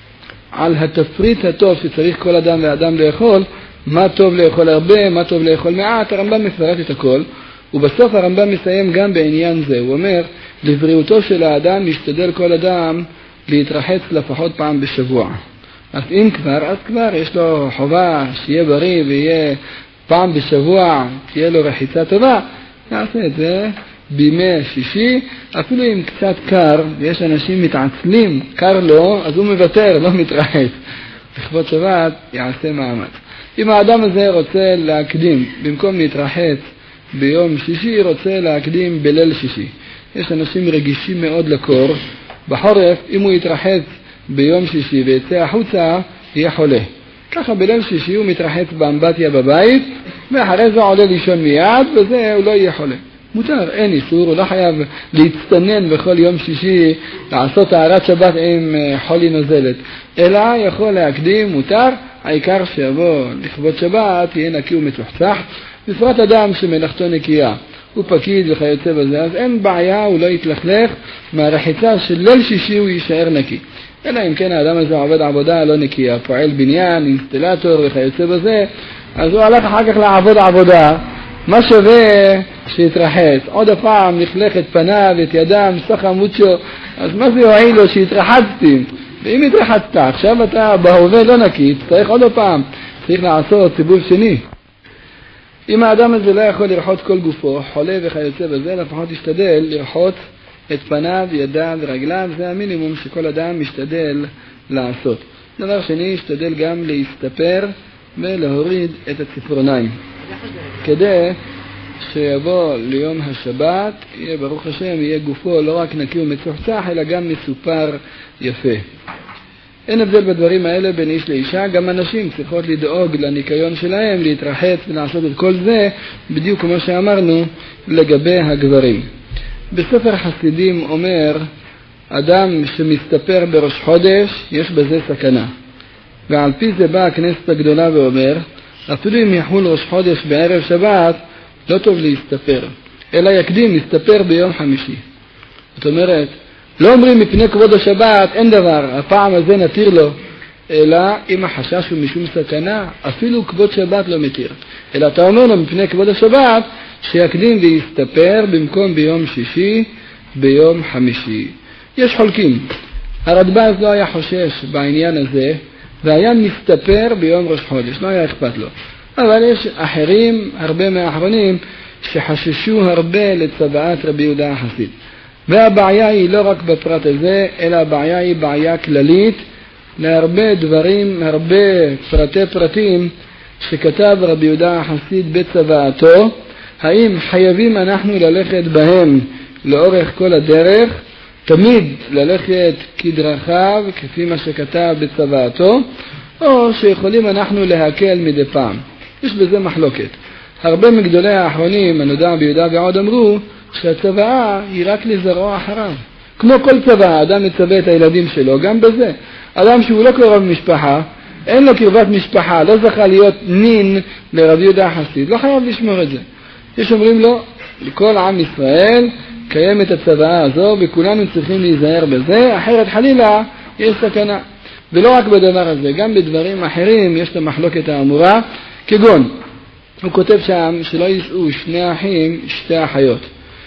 על התפריט הטוב שצריך כל אדם ואדם לאכול, מה טוב לאכול הרבה, מה טוב לאכול מעט, הרמב"ם מפרט את הכל, ובסוף הרמב"ם מסיים גם בעניין זה, הוא אומר, לבריאותו של האדם משתדל כל אדם להתרחץ לפחות פעם בשבוע. אז אם כבר, אז כבר יש לו חובה שיהיה בריא ויהיה פעם בשבוע, תהיה לו רחיצה טובה, נעשה את זה, בימי שישי, אפילו אם קצת קר, ויש אנשים מתעצלים, קר לו, אז הוא מוותר, לא מתרחץ. לכבוד שבת יעשה מאמץ. אם האדם הזה רוצה להקדים, במקום להתרחץ ביום שישי, רוצה להקדים בליל שישי. יש אנשים רגישים מאוד לקור. בחורף, אם הוא יתרחץ ביום שישי ויצא החוצה, יהיה חולה. ככה בליל שישי הוא מתרחץ באמבטיה בבית, ואחרי זה עולה לישון מיד, וזה הוא לא יהיה חולה. מותר, אין איסור, הוא לא חייב להצטנן בכל יום שישי, לעשות טהרת שבת עם חולי נוזלת, אלא יכול להקדים, מותר, העיקר שיבוא לכבוד שבת, יהיה נקי ומצוחצח, בפרט אדם שמלאכתו נקייה, הוא פקיד וכיוצא בזה, אז אין בעיה, הוא לא יתלכלך, מהרחיצה של ליל שישי הוא יישאר נקי. אלא אם כן האדם הזה עובד עבודה לא נקייה, פועל בניין, אינסטלטור וכיוצא בזה, אז הוא הלך אחר כך לעבוד עבודה, מה שווה שיתרחץ? עוד הפעם נכלך את פניו, את ידם, סחה מוצ'ו, אז מה זה יועיל לו שהתרחצתי? ואם התרחצת, עכשיו אתה בהווה לא נקי, צריך עוד הפעם, צריך לעשות סיבוב שני. אם האדם הזה לא יכול לרחוץ כל גופו, חולה וכיוצא בזה, לפחות ישתדל לרחוץ את פניו, ידיו ורגליו, זה המינימום שכל אדם משתדל לעשות. דבר שני, ישתדל גם להסתפר ולהוריד את הציפורניים. כדי שיבוא ליום השבת, יהיה ברוך השם, יהיה גופו לא רק נקי ומצוחצח, אלא גם מסופר יפה. אין הבדל בדברים האלה בין איש לאישה, גם אנשים צריכות לדאוג לניקיון שלהם, להתרחץ ולעשות את כל זה, בדיוק כמו שאמרנו לגבי הגברים. בספר חסידים אומר, אדם שמסתפר בראש חודש, יש בזה סכנה. ועל פי זה באה הכנסת הגדולה ואומר, אפילו אם יחול ראש חודש בערב שבת, לא טוב להסתפר, אלא יקדים, להסתפר ביום חמישי. זאת אומרת, לא אומרים מפני כבוד השבת, אין דבר, הפעם הזה נתיר לו, אלא אם החשש הוא משום סכנה, אפילו כבוד שבת לא מתיר. אלא אתה אומר לו מפני כבוד השבת, שיקדים ויסתפר במקום ביום שישי, ביום חמישי. יש חולקים. הרדב"ז לא היה חושש בעניין הזה, והיה מסתפר ביום ראש חודש, לא היה אכפת לו. אבל יש אחרים, הרבה מהאחרונים, שחששו הרבה לצוואת רבי יהודה החסיד. והבעיה היא לא רק בפרט הזה, אלא הבעיה היא בעיה כללית, להרבה דברים, הרבה פרטי פרטים, שכתב רבי יהודה החסיד בצוואתו, האם חייבים אנחנו ללכת בהם לאורך כל הדרך, תמיד ללכת כדרכיו, כפי מה שכתב בצוואתו, או שיכולים אנחנו להקל מדי פעם. יש בזה מחלוקת. הרבה מגדולי האחרונים, הנודע ביהודה ועוד, אמרו שהצוואה היא רק לזרוע אחריו. כמו כל צוואה, אדם מצווה את הילדים שלו, גם בזה. אדם שהוא לא קרוב משפחה, אין לו קרבת משפחה, לא זכה להיות נין לרבי יהודה החסיד, לא חייב לשמור את זה. יש אומרים לו, לכל עם ישראל קיימת הצוואה הזו, וכולנו צריכים להיזהר בזה, אחרת חלילה יש סכנה. ולא רק בדבר הזה, גם בדברים אחרים יש את המחלוקת האמורה, כגון, הוא כותב שם שלא יישאו שני אחים, שתי אחיות.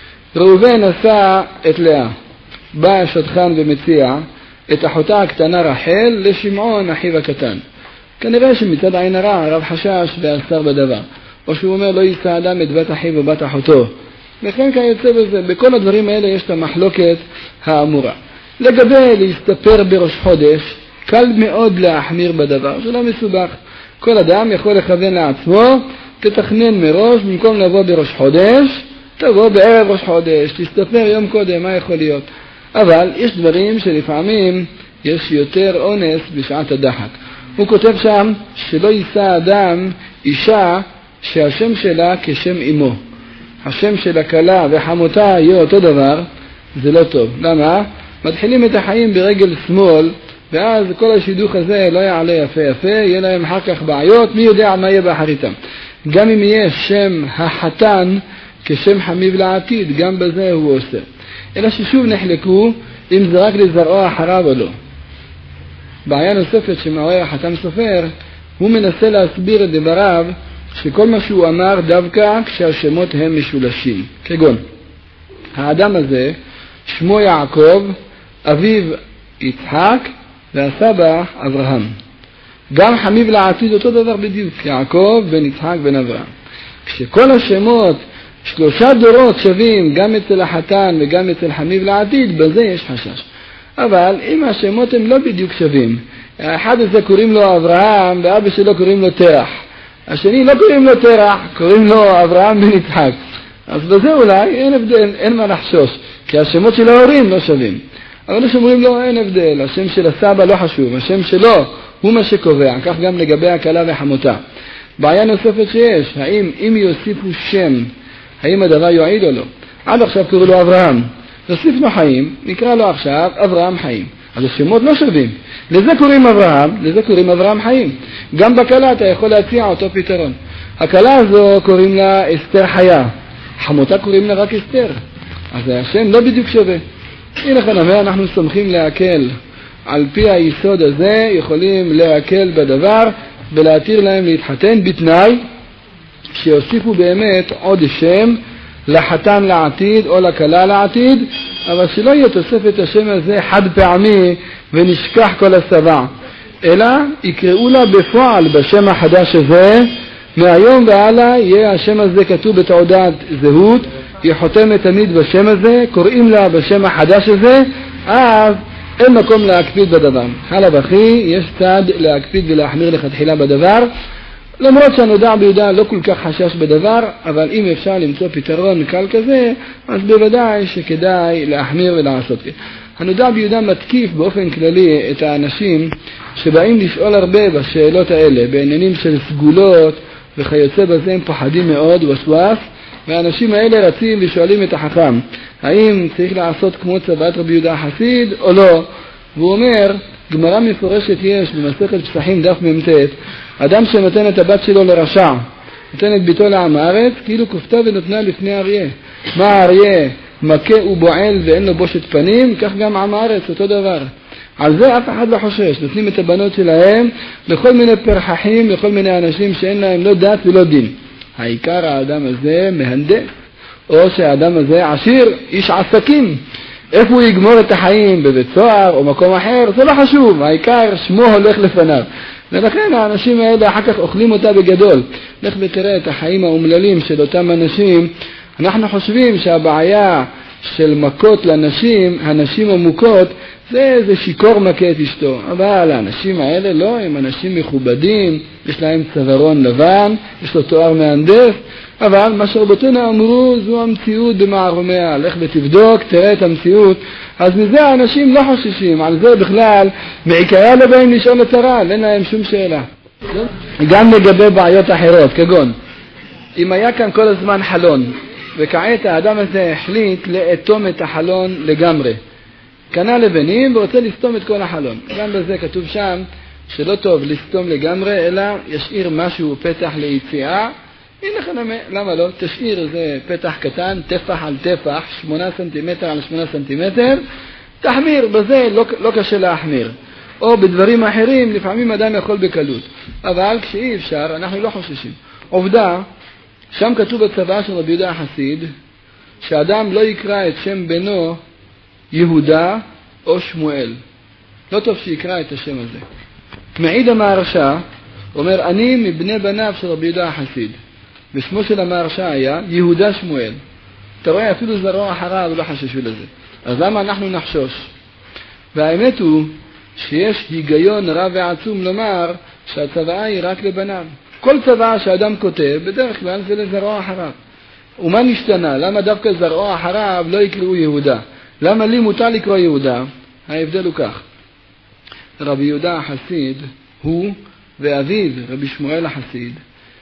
ראובן עשה את לאה, בא השדכן ומציע את אחותה הקטנה רחל לשמעון אחיו הקטן. כנראה שמצד עין הרע הרב חשש ואסר בדבר. או שהוא אומר לא יישא אדם את בת אחיו ובת אחותו. וכן כיוצא בזה, בכל הדברים האלה יש את המחלוקת האמורה. לגבי להסתפר בראש חודש, קל מאוד להחמיר בדבר, זה לא מסובך. כל אדם יכול לכוון לעצמו, תתכנן מראש, במקום לבוא בראש חודש, תבוא בערב ראש חודש, תסתפר יום קודם, מה יכול להיות? אבל יש דברים שלפעמים יש יותר אונס בשעת הדחק. הוא כותב שם שלא יישא אדם אישה שהשם שלה כשם אמו. השם של הכלה וחמותה יהיה אותו דבר, זה לא טוב. למה? מתחילים את החיים ברגל שמאל, ואז כל השידוך הזה לא יעלה יפה יפה, יהיה להם אחר כך בעיות, מי יודע מה יהיה באחריתם. גם אם יהיה שם החתן כשם חמיב לעתיד, גם בזה הוא עושה. אלא ששוב נחלקו אם זה רק לזרוע אחריו או לא. בעיה נוספת שמעורר החתם סופר, הוא מנסה להסביר את דבריו שכל מה שהוא אמר דווקא כשהשמות הם משולשים. כגון, האדם הזה שמו יעקב, אביו יצחק והסבא אברהם. גם חמיב לעתיד אותו דבר בדיוק, יעקב בן יצחק בן אברהם. כשכל השמות שלושה דורות שווים גם אצל החתן וגם אצל חמיו לעתיד, בזה יש חשש. אבל אם השמות הם לא בדיוק שווים, האחד הזה קוראים לו אברהם ואבא שלו קוראים לו תרח, השני לא קוראים לו תרח, קוראים לו אברהם בן יצחק, אז בזה אולי אין הבדל, אין מה לחשוש, כי השמות של ההורים לא שווים. אבל יש אומרים לו אין הבדל, השם של הסבא לא חשוב, השם שלו הוא מה שקובע, כך גם לגבי הכלה וחמותה. בעיה נוספת שיש, האם אם יוסיפו שם, האם הדבר יועיד או לא? עד עכשיו קוראים לו אברהם, תוסיפנו חיים, נקרא לו עכשיו אברהם חיים. אז השמות לא שווים. לזה קוראים אברהם, לזה קוראים אברהם חיים. גם בכלה אתה יכול להציע אותו פתרון. הכלה הזו קוראים לה אסתר חיה, חמותה קוראים לה רק אסתר. אז השם לא בדיוק שווה. הנה כאן אבל אנחנו סומכים להקל. על פי היסוד הזה יכולים להקל בדבר ולהתיר להם להתחתן בתנאי שיוסיפו באמת עוד שם לחתן לעתיד או לכלה לעתיד, אבל שלא יהיה תוספת השם הזה חד פעמי ונשכח כל הסבא, אלא יקראו לה בפועל בשם החדש הזה. מהיום והלאה יהיה השם הזה כתוב בתעודת זהות, היא חותמת תמיד בשם הזה, קוראים לה בשם החדש הזה, אז אין מקום להקפיד בדבר. הלאה וכי יש צד להקפיד ולהחמיר לכתחילה בדבר, למרות שהנודע ביהודה לא כל כך חשש בדבר, אבל אם אפשר למצוא פתרון קל כזה, אז בוודאי שכדאי להחמיר ולעשות כן. הנודע ביהודה מתקיף באופן כללי את האנשים שבאים לשאול הרבה בשאלות האלה, בעניינים של סגולות וכיוצא בזה, הם פוחדים מאוד וסואס, והאנשים האלה רצים ושואלים את החכם, האם צריך לעשות כמו צוואת רבי יהודה החסיד או לא? והוא אומר, גמרא מפורשת יש במסכת פסחים דף מ"ט, אדם שנותן את הבת שלו לרשע, נותן את ביתו לעם הארץ, כאילו כופתה ונותנה לפני אריה. מה האריה? מכה ובועל ואין לו בושת פנים, כך גם עם הארץ, אותו דבר. על זה אף אחד לא חושש, נותנים את הבנות שלהם לכל מיני פרחחים, לכל מיני אנשים שאין להם לא דת ולא דין. העיקר האדם הזה מהנדס, או שהאדם הזה עשיר, איש עסקים. איפה הוא יגמור את החיים, בבית סוהר או מקום אחר, זה לא חשוב, העיקר שמו הולך לפניו. ולכן האנשים האלה אחר כך אוכלים אותה בגדול. לך ותראה את החיים האומללים של אותם אנשים. אנחנו חושבים שהבעיה של מכות לנשים, הנשים המוכות, זה איזה שיקור מכה את אשתו. אבל האנשים האלה לא, הם אנשים מכובדים, יש להם צווארון לבן, יש לו תואר מהנדס, אבל מה שרבותינו אמרו זו המציאות במערומיה. לך ותבדוק, תראה את המציאות. אז מזה האנשים לא חוששים, על זה בכלל מעיקריה לא באים לשאול את הרע, אין להם שום שאלה. גם לגבי בעיות אחרות, כגון אם היה כאן כל הזמן חלון וכעת האדם הזה החליט לאטום את החלון לגמרי, קנה לבנים ורוצה לסתום את כל החלון, גם בזה כתוב שם שלא טוב לסתום לגמרי אלא ישאיר משהו פתח ליציאה. הנה לכם, למה לא? תשאיר איזה פתח קטן, טפח על טפח, שמונה סנטימטר על שמונה סנטימטר, תחמיר, בזה לא, לא קשה להחמיר. או בדברים אחרים, לפעמים אדם יכול בקלות. אבל כשאי אפשר, אנחנו לא חוששים. עובדה, שם כתוב בצבא של רבי יהודה החסיד, שאדם לא יקרא את שם בנו יהודה או שמואל. לא טוב שיקרא את השם הזה. מעיד המהרש"א, אומר, אני מבני בניו של רבי יהודה החסיד. ושמו של המהרש"א היה יהודה שמואל. אתה רואה, אפילו זרוע אחריו לא חששו לזה. אז למה אנחנו נחשוש? והאמת הוא שיש היגיון רב ועצום לומר שהצוואה היא רק לבניו. כל צוואה שאדם כותב, בדרך כלל זה לזרוע אחריו. ומה נשתנה? למה דווקא זרוע אחריו לא יקראו יהודה? למה לי מותר לקרוא יהודה? ההבדל הוא כך. רבי יהודה החסיד הוא ואביו רבי שמואל החסיד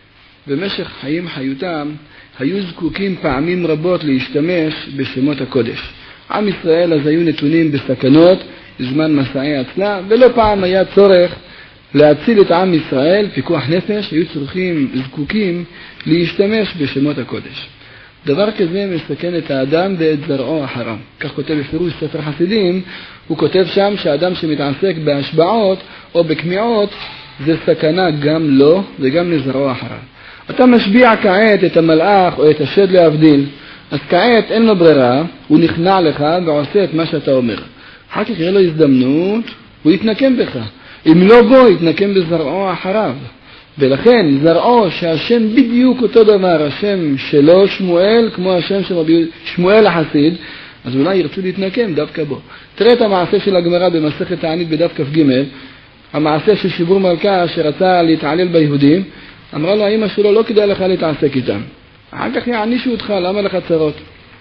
במשך חיים חיותם היו זקוקים פעמים רבות להשתמש בשמות הקודש. עם ישראל אז היו נתונים בסכנות בזמן מסעי הצלה, ולא פעם היה צורך להציל את עם ישראל, פיקוח נפש, היו צריכים, זקוקים להשתמש בשמות הקודש. דבר כזה מסכן את האדם ואת זרעו אחריו. כך כותב בפירוש ספר חסידים, הוא כותב שם שהאדם שמתעסק בהשבעות או בכמיעות זה סכנה גם לו וגם לזרעו אחריו. אתה משביע כעת את המלאך או את השד להבדיל, אז כעת אין לו ברירה, הוא נכנע לך ועושה את מה שאתה אומר. אחר כך יהיה לו הזדמנות, הוא יתנקם בך. אם לא בו, יתנקם בזרעו אחריו. ולכן זרעו שהשם בדיוק אותו דבר, השם שלו שמואל, כמו השם של רבי שמואל החסיד, אז אולי ירצו להתנקם דווקא בו. תראה את המעשה של הגמרא במסכת תענית בדף כ"ג, המעשה של שיבור מלכה שרצה להתעלל ביהודים, אמרה לו, האמא שלו, לא כדאי לך להתעסק איתם. אחר כך יענישו אותך, למה לך צרות?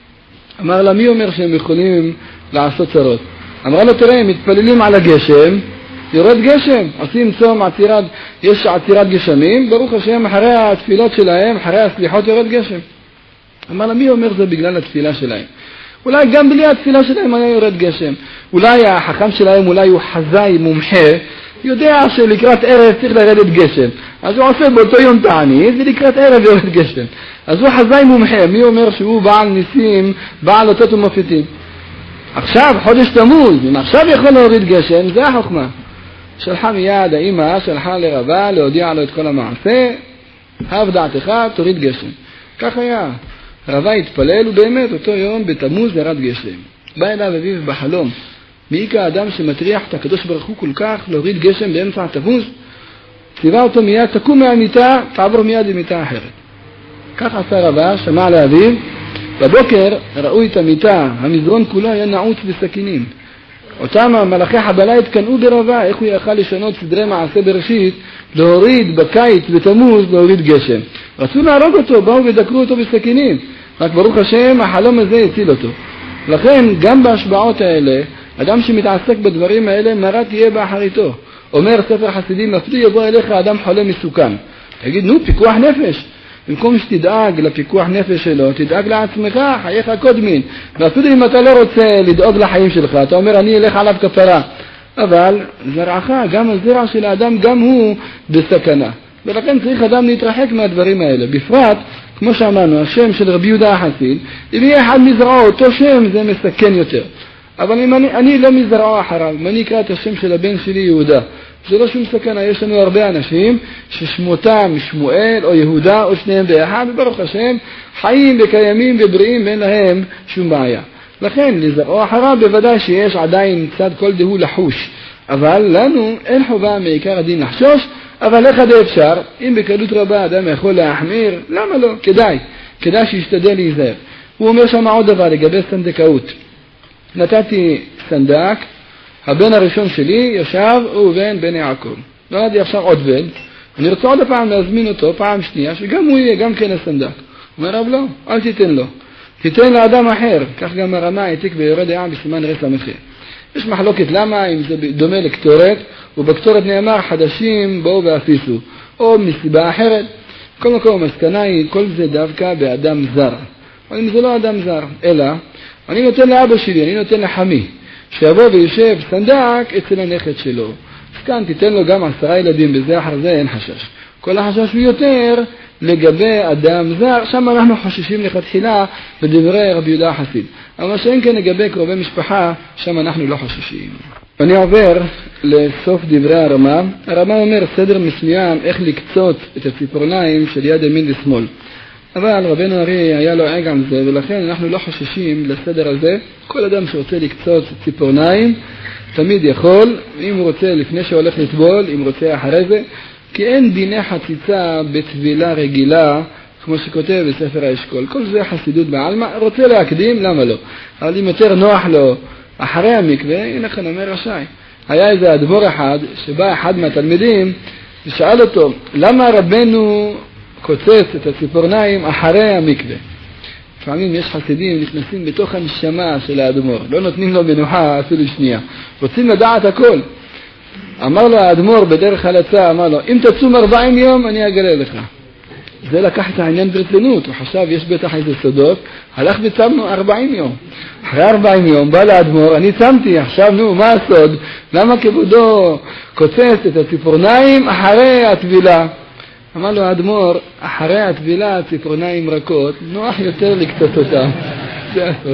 אמר לה, מי אומר שהם יכולים לעשות צרות? אמרה לו, תראה, הם מתפללים על הגשם, יורד גשם, עושים צום עצירת, יש עצירת גשמים, ברוך השם, אחרי התפילות שלהם, אחרי הסליחות יורד גשם. אמר לה, מי אומר זה בגלל התפילה שלהם? אולי גם בלי התפילה שלהם היה יורד גשם. אולי החכם שלהם, אולי הוא חזאי מומחה, יודע שלקראת ערב צריך לרדת גשם. אז הוא עושה באותו יום תענית, ולקראת ערב יורד גשם. אז הוא חזאי מומחה, מי אומר שהוא בעל ניסים, בעל אותות ומופתים? עכשיו, חודש תמוז, אם עכשיו יכול להוריד גשם, זה החוכמה. שלחה מיד, האמא שלחה לרבה להודיע לו את כל המעשה, הב דעתך, תוריד גשם. כך היה. רבה התפלל, ובאמת אותו יום בתמוז ירד גשם. בא אליו אביו בחלום, מעיקה האדם שמטריח את הקדוש ברוך הוא כל כך להוריד גשם באמצע התמוז, ציווה אותו מיד, תקום מהמיטה, תעבור מיד למיטה אחרת. כך עשה רבה, שמע לאביו, בבוקר ראו את המיטה, המזרון כולו היה נעוץ בסכינים. אותם מלאכי חבלה התקנאו ברבה, איך הוא יכל לשנות סדרי מעשה בראשית, להוריד בקיץ בתמוז, להוריד גשם. רצו להרוג אותו, באו ודקרו אותו בסכינים. רק ברוך השם, החלום הזה הציל אותו. לכן, גם בהשבעות האלה, אדם שמתעסק בדברים האלה, מרה תהיה באחריתו. אומר ספר חסידים, אפילו יבוא אליך אדם חולה מסוכן. תגיד, נו, פיקוח נפש. במקום שתדאג לפיקוח נפש שלו, תדאג לעצמך, חייך קודמין. ואפילו אם אתה לא רוצה לדאוג לחיים שלך, אתה אומר, אני אלך עליו כפרה. אבל זרעך, גם הזרע של האדם, גם הוא בסכנה. ולכן צריך אדם להתרחק מהדברים האלה. בפרט, כמו שאמרנו, השם של רבי יהודה החסיד, אם יהיה אחד מזרעו, אותו שם, זה מסכן יותר. אבל אם אני, אני לא מזרעו אחריו, אם אני אקרא את השם של הבן שלי יהודה, זה לא שום סכנה. יש לנו הרבה אנשים ששמותם שמואל או יהודה או שניהם ביחד, וברוך השם חיים וקיימים ובריאים ואין להם שום בעיה. לכן לזרעו אחריו בוודאי שיש עדיין צד כל דהו לחוש, אבל לנו אין חובה מעיקר הדין לחשוש. אבל איך עד אפשר, אם בקלות רבה אדם יכול להחמיר, למה לא? כדאי, כדאי שישתדל להיזהר. הוא אומר שם עוד דבר לגבי סנדקאות. נתתי סנדק, הבן הראשון שלי ישב, הוא בן בן יעקב. נולד עכשיו עוד בן, אני רוצה עוד פעם להזמין אותו, פעם שנייה, שגם הוא יהיה גם כן הסנדק. אומר רב לא, אל תיתן לו. תיתן לאדם אחר, כך גם הרמה העתיק ביורה דעה בסימן רס המחיר. יש מחלוקת למה, אם זה דומה לקטורת, ובקטורת נאמר חדשים בואו ואפיסו, או מסיבה אחרת. כל מקום המסקנה היא, כל זה דווקא באדם זר. אבל אם זה לא אדם זר, אלא, אני נותן לאבא שלי, אני נותן לחמי, שיבוא וישב סנדק אצל הנכד שלו. אז כאן תיתן לו גם עשרה ילדים, בזה אחר זה אין חשש. כל החשש הוא יותר לגבי אדם זר, שם אנחנו חוששים לכתחילה בדברי רבי יהודה החסיד. אבל שאין כן לגבי קרובי משפחה, שם אנחנו לא חוששים. אני עובר לסוף דברי הרמה. הרמה אומר סדר מסוים איך לקצות את הציפורניים של יד ימין ושמאל. אבל רבנו הרי היה לו עג על זה, ולכן אנחנו לא חוששים לסדר הזה. כל אדם שרוצה לקצות ציפורניים, תמיד יכול, אם הוא רוצה לפני שהולך לטבול, אם הוא רוצה אחרי זה, כי אין דיני חציצה בטבילה רגילה, כמו שכותב בספר האשכול. כל זה חסידות בעלמא, רוצה להקדים, למה לא? אבל אם יותר נוח לו אחרי המקווה, הנה כאן אומר רשאי. היה איזה אדמו"ר אחד, שבא אחד מהתלמידים, ושאל אותו, למה רבנו קוצץ את הציפורניים אחרי המקווה? לפעמים יש חסידים נכנסים בתוך הנשמה של האדמו"ר, לא נותנים לו מנוחה אפילו שנייה, רוצים לדעת הכל. אמר לו האדמו"ר בדרך הלצה, אמר לו, אם תצום ארבעים יום אני אגלה לך. זה לקח את העניין ברצינות, הוא חשב יש בטח איזה סודות, הלך וצמנו ארבעים יום. אחרי ארבעים יום בא לאדמו"ר, אני צמתי, עכשיו נו, מה הסוד? למה כבודו קוצץ את הציפורניים אחרי הטבילה? אמר לו האדמו"ר, אחרי הטבילה הציפורניים רכות, נוח יותר לקצות אותם. זה הסוד.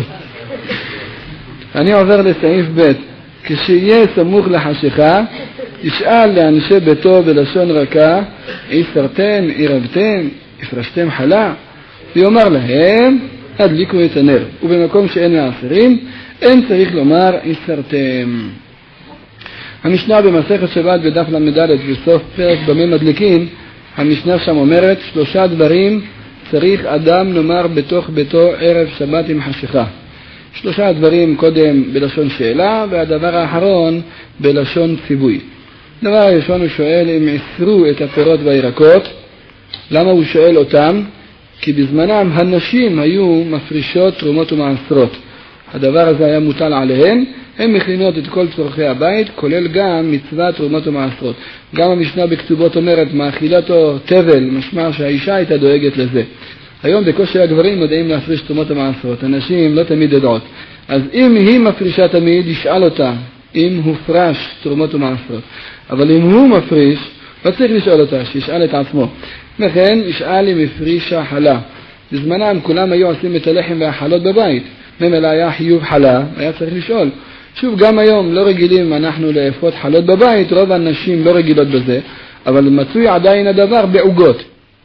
אני עובר לסעיף ב'. כשיהיה סמוך לחשיכה, ישאל לאנשי ביתו בלשון רכה, איסרתם, עירבתם, הפרשתם חלה, ויאמר להם, הדליקו את הנר. ובמקום שאין מעשרים, אין צריך לומר איסרתם. המשנה במסכת שבת בדף למדלת בסוף פרק במה מדליקים, המשנה שם אומרת, שלושה דברים צריך אדם לומר בתוך ביתו ערב שבת עם חשיכה. שלושה דברים קודם בלשון שאלה, והדבר האחרון בלשון ציווי. דבר הראשון הוא שואל אם עשרו את הפירות והירקות. למה הוא שואל אותם? כי בזמנם הנשים היו מפרישות תרומות ומעשרות. הדבר הזה היה מוטל עליהן, הן מכינות את כל צורכי הבית, כולל גם מצוות תרומות ומעשרות. גם המשנה בכתובות אומרת, מאכילתו תבל, משמע שהאישה הייתה דואגת לזה. היום בקושי הגברים יודעים להפריש תרומות ומעשרות, הנשים לא תמיד יודעות. אז אם היא מפרישה תמיד, ישאל אותה אם הופרש תרומות ומעשרות. אבל אם הוא מפריש, לא צריך לשאול אותה, שישאל את עצמו. לכן ישאל אם הפרישה חלה. בזמנם כולם היו עושים את הלחם והחלות בבית. ממילא היה חיוב חלה, היה צריך לשאול. שוב, גם היום לא רגילים אנחנו לאפות חלות בבית, רוב הנשים לא רגילות בזה, אבל מצוי עדיין הדבר בעוגות.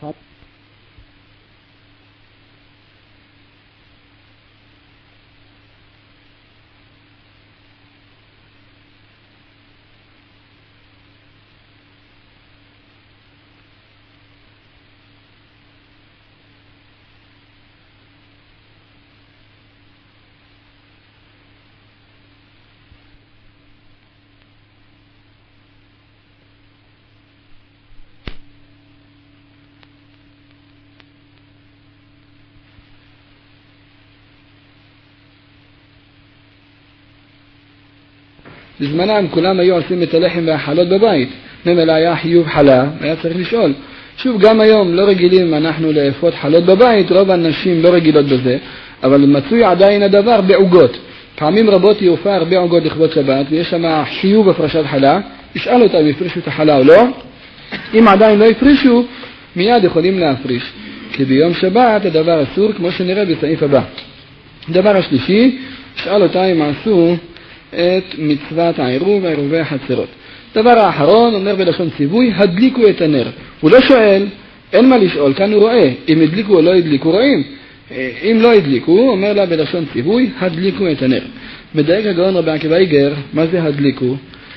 בזמנם כולם היו עושים את הלחם והחלות בבית. ממילא היה חיוב חלה, היה צריך לשאול. שוב, גם היום לא רגילים אנחנו לאפות חלות בבית, רוב הנשים לא רגילות בזה, אבל מצוי עדיין הדבר בעוגות. פעמים רבות יופה הרבה עוגות לכבוד שבת, ויש שם חיוב הפרשת חלה, ישאל אותם אם יפרישו את החלה או לא. אם עדיין לא יפרישו, מיד יכולים להפריש. כי ביום שבת הדבר אסור, כמו שנראה בסעיף הבא. הדבר השלישי, ישאל אותם אם עשו את מצוות העירוב ועירובי החצרות. דבר האחרון אומר בלשון ציווי, הדליקו את הנר. הוא לא שואל, אין מה לשאול, כאן הוא רואה, אם הדליקו או לא הדליקו, רואים. אם לא הדליקו, הוא אומר לה בלשון ציווי, הדליקו את הנר. מדייק הגאון רבי עקיבא איגר, מה זה הדליקו?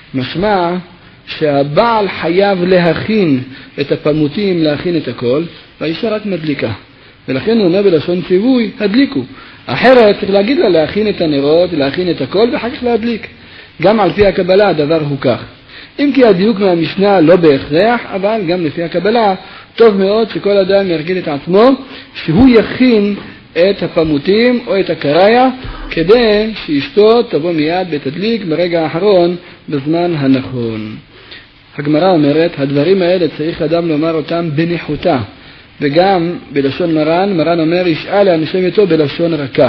משמע שהבעל חייב להכין את הפלמותים, להכין את הכל, והאישה רק מדליקה. ולכן הוא אומר בלשון ציווי, הדליקו. אחרת צריך להגיד לה להכין את הנרות, להכין את הכל ואחר כך להדליק. גם על פי הקבלה הדבר הוא כך. אם כי הדיוק מהמשנה לא בהכרח, אבל גם לפי הקבלה טוב מאוד שכל אדם ירגיל את עצמו שהוא יכין את הפמותים או את הקריה כדי שאשתו תבוא מיד ותדליק ברגע האחרון בזמן הנכון. הגמרא אומרת, הדברים האלה צריך אדם לומר אותם בניחותה. וגם בלשון מרן, מרן אומר, ישאל לאנשי ביתו בלשון רכה.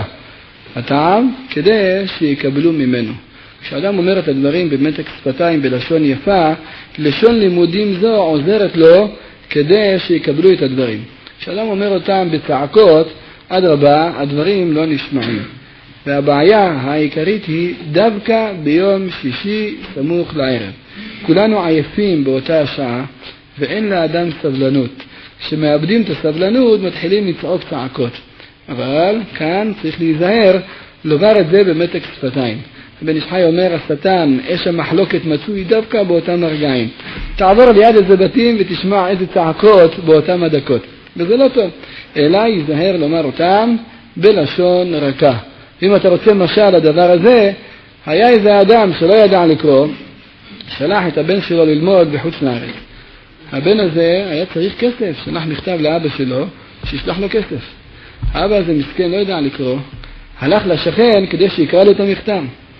הטעם, כדי שיקבלו ממנו. כשאדם אומר את הדברים במתק שפתיים בלשון יפה, לשון לימודים זו עוזרת לו כדי שיקבלו את הדברים. כשאדם אומר אותם בצעקות, עד רבה, הדברים לא נשמעים. והבעיה העיקרית היא דווקא ביום שישי סמוך לערב. כולנו עייפים באותה השעה, ואין לאדם סבלנות. כשמאבדים את הסבלנות מתחילים לצעוק צעקות. אבל כאן צריך להיזהר לומר את זה במתק שפתיים. בן איש חי אומר, השטן, אש המחלוקת מצוי דווקא באותם הרגעים. תעבור ליד איזה בתים ותשמע איזה צעקות באותם הדקות. וזה לא טוב. אלא ייזהר לומר אותם בלשון רכה. אם אתה רוצה משל לדבר הזה, היה איזה אדם שלא ידע לקרוא, שלח את הבן שלו ללמוד בחוץ לארץ. הבן הזה היה צריך כסף, שלח מכתב לאבא שלו, שישלח לו כסף. האבא הזה מסכן, לא ידע לקרוא, הלך לשכן כדי שיקרא לו את המכתב.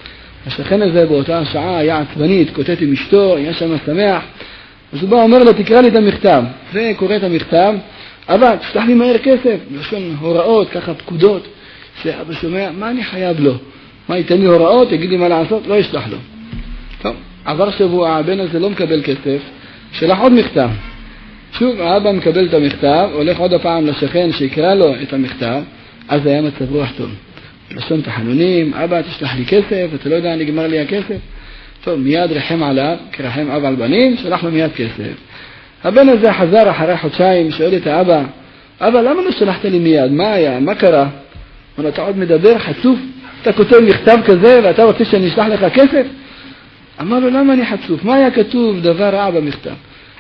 השכן הזה באותה השעה היה עצבני, התקוטט עם אשתו, היה שם שמח. אז הוא בא אומר לו, תקרא לי את המכתב. וקורא את המכתב, אבא, תשלח לי מהר כסף, לשון הוראות, ככה פקודות. שאבא שומע, מה אני חייב לו? מה, ייתן לי הוראות, יגיד לי מה לעשות? לא ישלח לו. טוב, עבר שבוע, הבן הזה לא מקבל כסף, שלח עוד מכתב. שוב, האבא מקבל את המכתב, הולך עוד הפעם לשכן שיקרא לו את המכתב, אז היה מצב רוח טוב. לשון תחנונים, אבא תשלח לי כסף, אתה לא יודע, נגמר לי הכסף. טוב, מיד רחם עליו, כרחם אבא על בנים, שלח לו מיד כסף. הבן הזה חזר אחרי חודשיים, שואל את האבא, אבא, למה לא שלחת לי מיד? מה היה? מה קרה? אבל אתה עוד מדבר, חצוף, אתה כותב מכתב כזה ואתה רוצה שאני אשלח לך כסף? אמר לו, למה אני חצוף? מה היה כתוב דבר רע במכתב?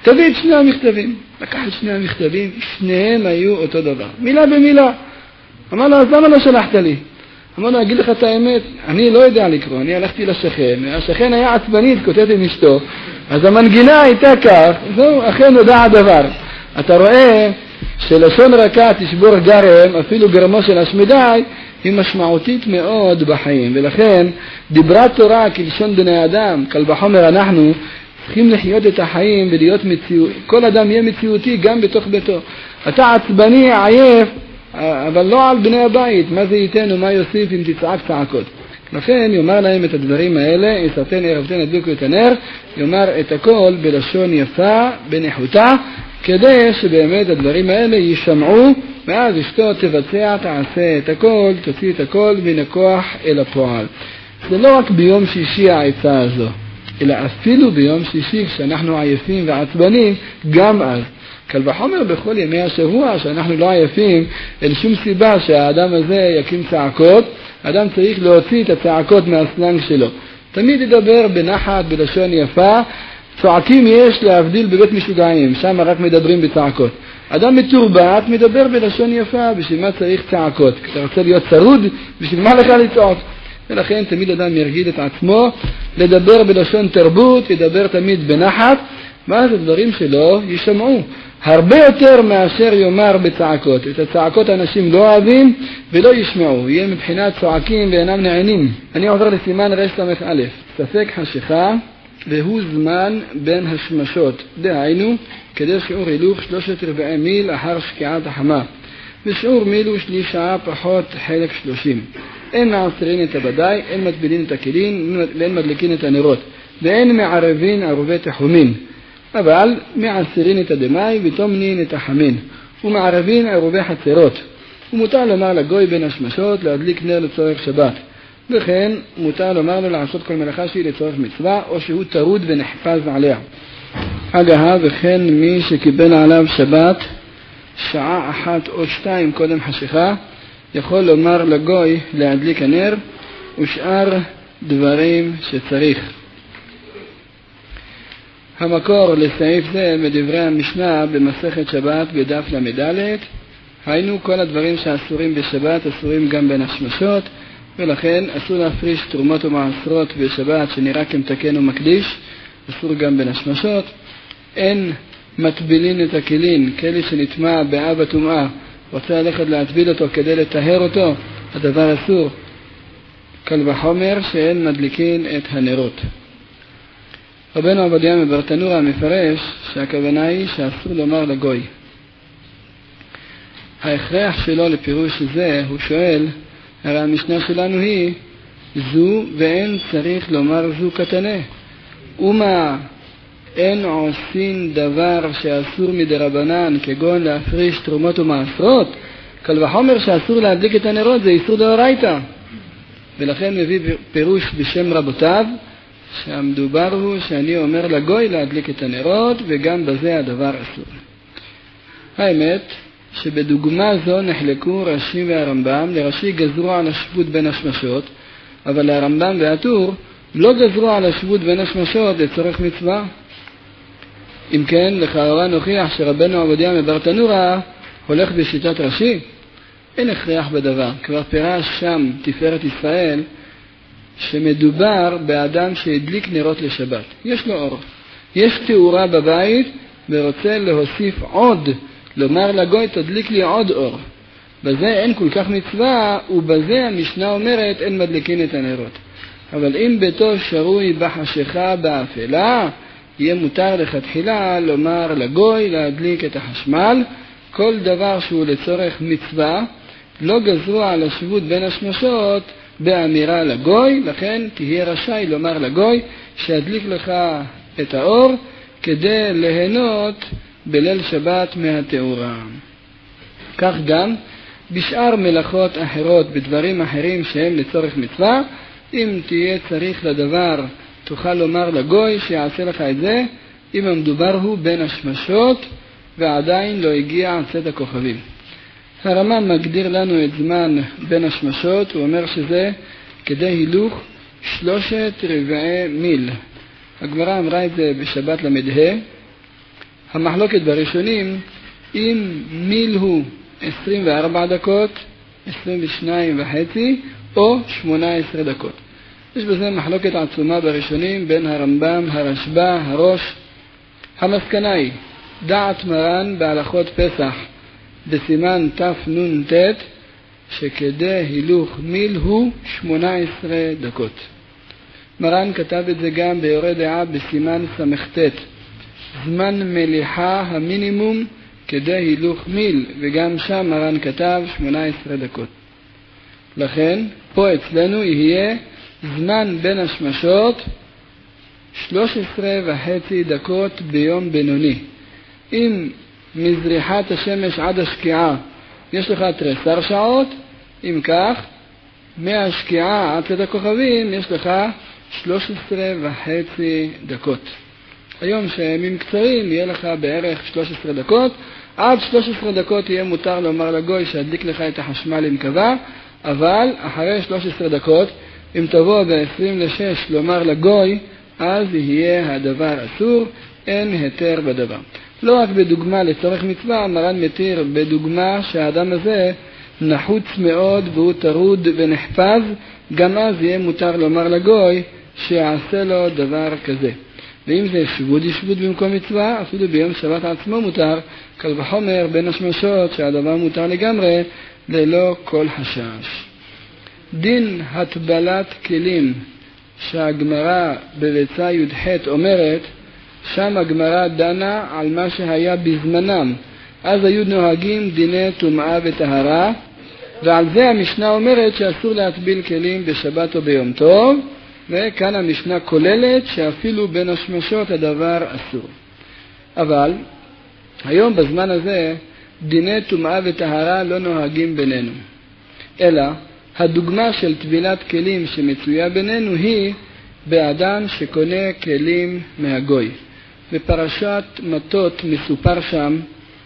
תביא את שני המכתבים. לקח את שני המכתבים, שניהם היו אותו דבר. מילה במילה. אמר לו, אז למה לא שלחת לי? אמר לו, אגיד לך את האמת, אני לא יודע לקרוא, אני הלכתי לשכן, השכן היה עצבני, התקוטט עם אשתו, אז המנגינה הייתה כך, זהו, אכן נודע הדבר. אתה רואה שלשון רכה תשבור גרם, אפילו גרמו של השמדי, היא משמעותית מאוד בחיים, ולכן דיברה תורה כלשון בני אדם, קל וחומר אנחנו צריכים לחיות את החיים ולהיות מציאות, כל אדם יהיה מציאותי גם בתוך ביתו. אתה עצבני, עייף, אבל לא על בני הבית, מה זה ייתן ומה יוסיף אם תצעק צעקות. לכן יאמר להם את הדברים האלה, יסרטן ערבתן הדליקו את הנר, יאמר את הכל בלשון יפה, בניחותה, כדי שבאמת הדברים האלה יישמעו, ואז אשתו תבצע, תעשה את הכל, תוציא את הכל מן הכוח אל הפועל. זה לא רק ביום שישי העצה הזו, אלא אפילו ביום שישי כשאנחנו עייפים ועצבנים, גם אז. קל וחומר בכל ימי השבוע שאנחנו לא עייפים, אין שום סיבה שהאדם הזה יקים צעקות, האדם צריך להוציא את הצעקות מהסלנג שלו. תמיד ידבר בנחת, בלשון יפה, צועקים יש להבדיל בבית משוגעים, שם רק מדברים בצעקות. אדם מתורבת מדבר בלשון יפה, בשביל מה צריך צעקות? כשאתה רוצה להיות צרוד, בשביל מה לך לצעוק? ולכן תמיד אדם ירגיל את עצמו, לדבר בלשון תרבות, ידבר תמיד בנחת, ואז הדברים שלו יישמעו. הרבה יותר מאשר יאמר בצעקות. את הצעקות אנשים לא אוהבים ולא ישמעו. יהיה מבחינת צועקים ואינם נענים. אני עובר לסימן רס"א. ספק חשיכה והוא זמן בין השמשות. דהיינו, כדי שיעור הילוך שלושת רבעי מיל אחר שקיעת החמה. ושיעור מיל הוא שליש שעה פחות חלק שלושים. אין מעשרין את הבדי, אין מטבילין את הכלים, ואין מדליקין את הנרות. ואין מערבין ערובי תחומין. אבל מעשירין את הדמי ותומנין את החמין, ומערבין ערובי חצרות. ומותר לומר לגוי בין השמשות להדליק נר לצורך שבת. וכן מותר לומר לו לעשות כל מלאכה שהיא לצורך מצווה, או שהוא טרוד ונחפז עליה. אגב, וכן מי שקיבל עליו שבת שעה אחת או שתיים קודם חשיכה, יכול לומר לגוי להדליק הנר ושאר דברים שצריך. המקור לסעיף זה מדברי המשנה במסכת שבת בדף למדלת, היינו כל הדברים שאסורים בשבת אסורים גם בין השמשות, ולכן אסור להפריש תרומות ומעשרות בשבת שנראה כמתקן ומקדיש, אסור גם בין השמשות. אין מטבילין את הכלים, כלי שנטמע באב הטומאה, רוצה ללכת להטביל אותו כדי לטהר אותו, הדבר אסור. קל וחומר שאין מדליקין את הנרות. רבנו עובדיה מברטנורה מפרש שהכוונה היא שאסור לומר לגוי. ההכרח שלו לפירוש זה, הוא שואל, הרי המשנה שלנו היא זו ואין צריך לומר זו קטנה. ומה אין עושים דבר שאסור מדרבנן כגון להפריש תרומות ומעשרות? קל וחומר שאסור להדליק את הנרות זה איסור דאורייתא. ולכן מביא פירוש בשם רבותיו, שהמדובר הוא שאני אומר לגוי להדליק את הנרות, וגם בזה הדבר אסור. האמת שבדוגמה זו נחלקו רש"י והרמב"ם. לרש"י גזרו על השבות בין השמשות, אבל הרמב"ם והטור לא גזרו על השבות בין השמשות לצורך מצווה. אם כן, לכאורה נוכיח שרבנו עובדיה מברטנורה הולך בשיטת רש"י. אין הכרח בדבר. כבר פירש שם תפארת ישראל שמדובר באדם שהדליק נרות לשבת. יש לו אור. יש תאורה בבית ורוצה להוסיף עוד, לומר לגוי תדליק לי עוד אור. בזה אין כל כך מצווה, ובזה המשנה אומרת אין מדליקין את הנרות. אבל אם ביתו שרוי בחשיכה באפלה, יהיה מותר לכתחילה לומר לגוי להדליק את החשמל. כל דבר שהוא לצורך מצווה, לא גזרו על השבות בין השמשות באמירה לגוי, לכן תהיה רשאי לומר לגוי שידליק לך את האור כדי ליהנות בליל שבת מהתאורה. כך גם בשאר מלאכות אחרות, בדברים אחרים שהם לצורך מצווה, אם תהיה צריך לדבר תוכל לומר לגוי שיעשה לך את זה, אם המדובר הוא בין השמשות ועדיין לא הגיע צאת הכוכבים. הרמב"ם מגדיר לנו את זמן בין השמשות, הוא אומר שזה כדי הילוך שלושת רבעי מיל. הגמרא אמרה את זה בשבת למדה, המחלוקת בראשונים, אם מיל הוא עשרים וארבע דקות, עשרים ושתיים וחצי, או שמונה עשרה דקות. יש בזה מחלוקת עצומה בראשונים בין הרמב"ם, הרשב"א, הראש. המסקנה היא, דעת מרן בהלכות פסח בסימן תנ"ט, שכדי הילוך מיל הוא שמונה עשרה דקות. מרן כתב את זה גם ביורה דעה בסימן סמ"ט, זמן מליחה המינימום כדי הילוך מיל, וגם שם מרן כתב שמונה עשרה דקות. לכן, פה אצלנו יהיה זמן בין השמשות שלוש עשרה וחצי דקות ביום בינוני. אם מזריחת השמש עד השקיעה יש לך תריסר שעות, אם כך, מהשקיעה עד צאת הכוכבים יש לך שלוש עשרה וחצי דקות. היום שהימים קצרים יהיה לך בערך שלוש עשרה דקות, עד שלוש עשרה דקות יהיה מותר לומר לגוי שידליק לך את החשמל עם קבע, אבל אחרי שלוש עשרה דקות, אם תבוא ב-עשרים לשש לומר לגוי, אז יהיה הדבר אסור, אין היתר בדבר. לא רק בדוגמה לצורך מצווה, מרן מתיר בדוגמה שהאדם הזה נחוץ מאוד והוא טרוד ונחפז, גם אז יהיה מותר לומר לגוי שיעשה לו דבר כזה. ואם זה שבוד, ישבוד במקום מצווה, אפילו ביום שבת עצמו מותר, קל וחומר בין השמשות שהדבר מותר לגמרי ללא כל חשש. דין הטבלת כלים שהגמרא בביצה י"ח אומרת, שם הגמרא דנה על מה שהיה בזמנם. אז היו נוהגים דיני טומאה וטהרה, ועל זה המשנה אומרת שאסור להטביל כלים בשבת או ביום טוב, וכאן המשנה כוללת שאפילו בין השמשות הדבר אסור. אבל היום בזמן הזה דיני טומאה וטהרה לא נוהגים בינינו, אלא הדוגמה של טבילת כלים שמצויה בינינו היא באדם שקונה כלים מהגוי. בפרשת מטות מסופר שם,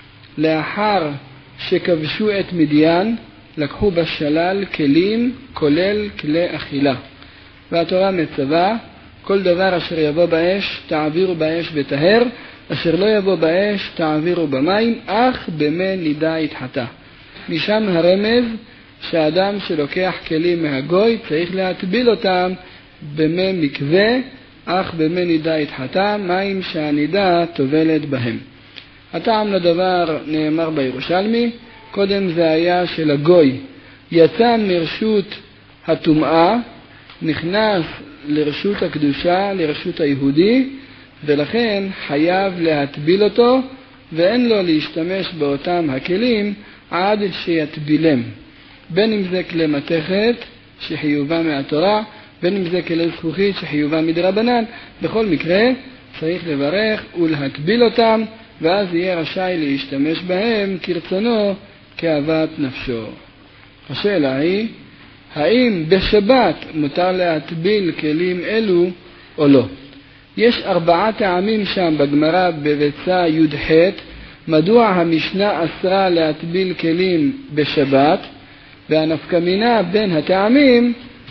לאחר שכבשו את מדיין, לקחו בשלל כלים כולל כלי אכילה. והתורה מצווה, כל דבר אשר יבוא באש תעבירו באש וטהר, אשר לא יבוא באש תעבירו במים, אך במי נידה יתחתה. משם הרמז שהאדם שלוקח כלים מהגוי צריך להטביל אותם במי מקווה, אך במי נידה יתחתה, מים שהנידה טובלת בהם. הטעם לדבר נאמר בירושלמי, קודם זה היה של הגוי, יצא מרשות הטומאה, נכנס לרשות הקדושה, לרשות היהודי, ולכן חייב להטביל אותו, ואין לו להשתמש באותם הכלים עד שיטבילם. בין אם זה כלי מתכת שחיובה מהתורה, בין אם זה כלי זכוכית שחיובה מדרבנן, בכל מקרה צריך לברך ולהטביל אותם, ואז יהיה רשאי להשתמש בהם כרצונו כאוות נפשו. השאלה היא, האם בשבת מותר להטביל כלים אלו או לא? יש ארבעה טעמים שם בגמרא בביצה י"ח, מדוע המשנה אסרה להטביל כלים בשבת, והנפקמינה בין הטעמים,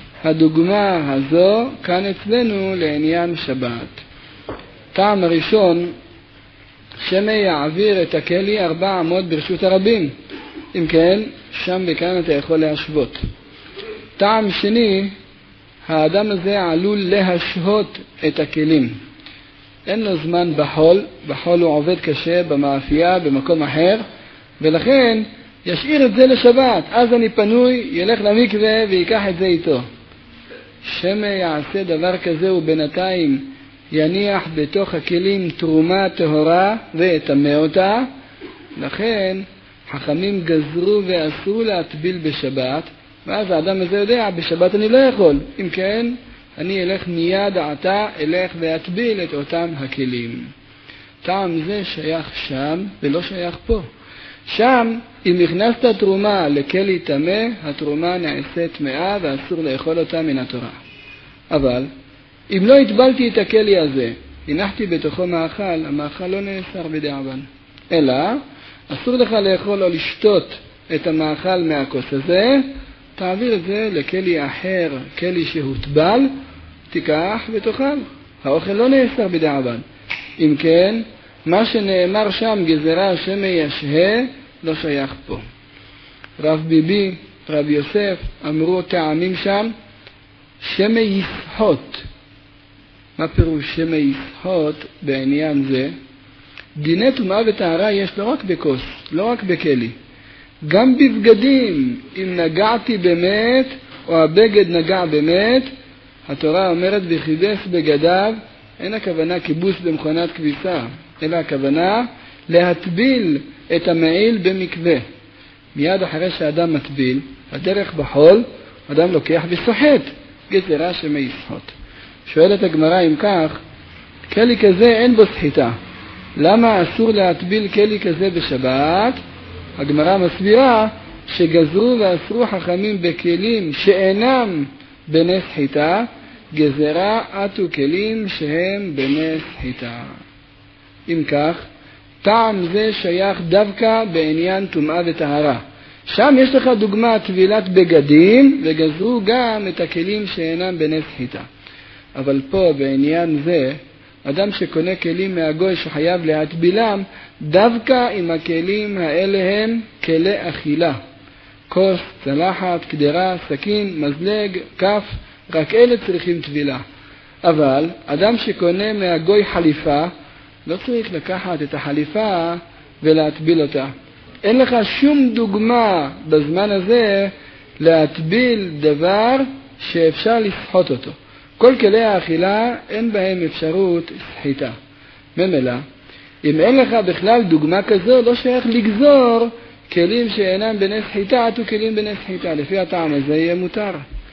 הדוגמה הזו כאן אצלנו לעניין שבת. טעם הראשון, שמא יעביר את הכלי ארבע אמות ברשות הרבים. אם כן, שם וכאן אתה יכול להשוות. טעם שני, האדם הזה עלול להשהות את הכלים. אין לו זמן בחול, בחול הוא עובד קשה במאפייה, במקום אחר, ולכן ישאיר את זה לשבת. אז אני פנוי, ילך למקווה ויקח את זה איתו. שמא יעשה דבר כזה ובינתיים יניח בתוך הכלים תרומה טהורה ויטמא אותה. לכן חכמים גזרו ואסרו להטביל בשבת, ואז האדם הזה יודע, בשבת אני לא יכול. אם כן, אני אלך מיד עתה, אלך ואטביל את אותם הכלים. טעם זה שייך שם ולא שייך פה. שם, אם הכנסת תרומה לכלי טמא, התרומה נעשית טמאה ואסור לאכול אותה מן התורה. אבל, אם לא הטבלתי את הכלי הזה, הנחתי בתוכו מאכל, המאכל לא נאסר בדיעבן. אלא, אסור לך לאכול או לשתות את המאכל מהכוס הזה, תעביר את זה לכלי אחר, כלי שהוטבל, תיקח ותאכל. האוכל לא נאסר בדיעבן. אם כן, מה שנאמר שם, גזרה שמא ישהה, לא שייך פה. רב ביבי, רב יוסף, אמרו טעמים שם, שמא יסחוט. מה פירוש שמא יסחוט בעניין זה? דיני טומאה וטהרה יש לא רק בכוס, לא רק בכלי. גם בבגדים, אם נגעתי באמת, או הבגד נגע באמת, התורה אומרת וכיבס בגדיו, אין הכוונה כיבוס במכונת כביסה, אלא הכוונה להטביל את המעיל במקווה. מיד אחרי שאדם מטביל, הדרך בחול, אדם לוקח וסוחט, גזרה שמא יסחוט. שואלת הגמרא אם כך, כלי כזה אין בו סחיטה. למה אסור להטביל כלי כזה בשבת? הגמרא מסבירה שגזרו ואסרו חכמים בכלים שאינם בני סחיטה, גזרה עטו כלים שהם בני סחיטה. אם כך, טעם זה שייך דווקא בעניין טומאה וטהרה. שם יש לך דוגמה טבילת בגדים, וגזרו גם את הכלים שאינם בני סחיטה. אבל פה בעניין זה, אדם שקונה כלים מהגוי שחייב להטבילם, דווקא אם הכלים האלה הם כלי אכילה. כוס, צלחת, קדרה, סכין, מזלג, כף, רק אלה צריכים טבילה. אבל אדם שקונה מהגוי חליפה, לא צריך לקחת את החליפה ולהטביל אותה. אין לך שום דוגמה בזמן הזה להטביל דבר שאפשר לסחוט אותו. כל כלי האכילה אין בהם אפשרות סחיטה. ממילא, אם אין לך בכלל דוגמה כזו, לא שייך לגזור כלים שאינם בני סחיטה, עטו כלים בני סחיטה. לפי הטעם הזה יהיה מותר.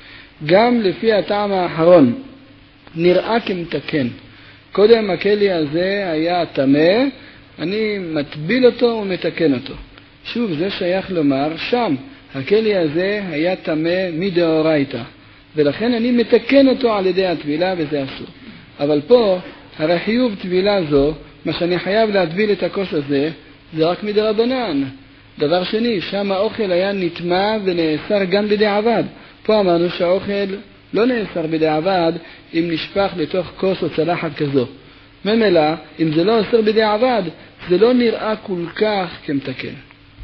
גם לפי הטעם האחרון, נראה כמתקן. קודם הכלי הזה היה טמא, אני מטביל אותו ומתקן אותו. שוב, זה שייך לומר, שם הכלי הזה היה טמא מדאורייתא, ולכן אני מתקן אותו על ידי הטבילה, וזה אסור. אבל פה, הרי חיוב טבילה זו, מה שאני חייב להטביל את הכוס הזה, זה רק מדרבנן. דבר שני, שם האוכל היה נטמע ונאסר גם בדיעבד. פה אמרנו שהאוכל לא נאסר בדיעבד אם נשפך לתוך כוס או צלחת כזו. ממילא, אם זה לא אסר בדיעבד, זה לא נראה כל כך כמתקן.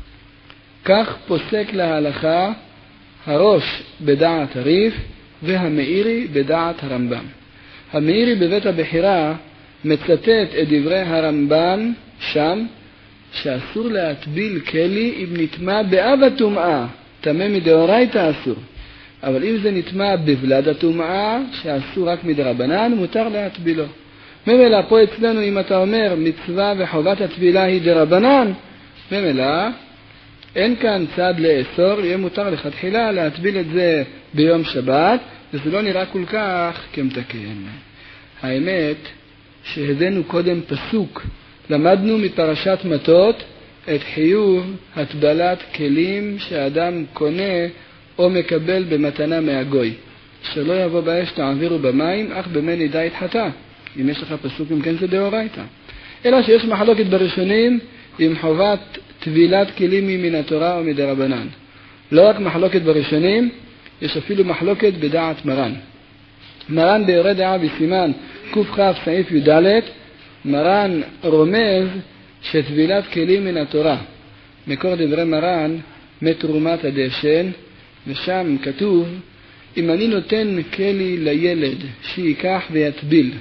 כך פוסק להלכה הראש בדעת הריף והמאירי בדעת הרמב"ם. המאירי בבית הבחירה מצטט את דברי הרמב"ן שם, שאסור להטביל כלי אם נטמע באב הטומאה, טמא מדאורייתא אסור. אבל אם זה נטמע בבלד הטומאה, שאסור רק מדרבנן, מותר להטבילו. ממילא פה אצלנו אם אתה אומר מצווה וחובת הטבילה היא דרבנן, ממילא אין כאן צד לאסור, יהיה מותר לכתחילה להטביל את זה ביום שבת, וזה לא נראה כל כך כמתקן. האמת שהבאנו קודם פסוק, למדנו מפרשת מטות את חיוב הטבלת כלים שאדם קונה או מקבל במתנה מהגוי. שלא יבוא באש תעבירו במים, אך במני די התחתה. אם יש לך פסוק, אם כן זה דאורייתא. אלא שיש מחלוקת בראשונים עם חובת טבילת כלים מן התורה או מדרבנן. לא רק מחלוקת בראשונים, יש אפילו מחלוקת בדעת מרן. מרן ביורה דעה בסימן קכ סעיף י"ד, מרן רומז שטבילת כלים מן התורה. מקור דברי מרן מתרומת הדשן, ושם כתוב, אם אני נותן כלי לילד שיקח ויטביל,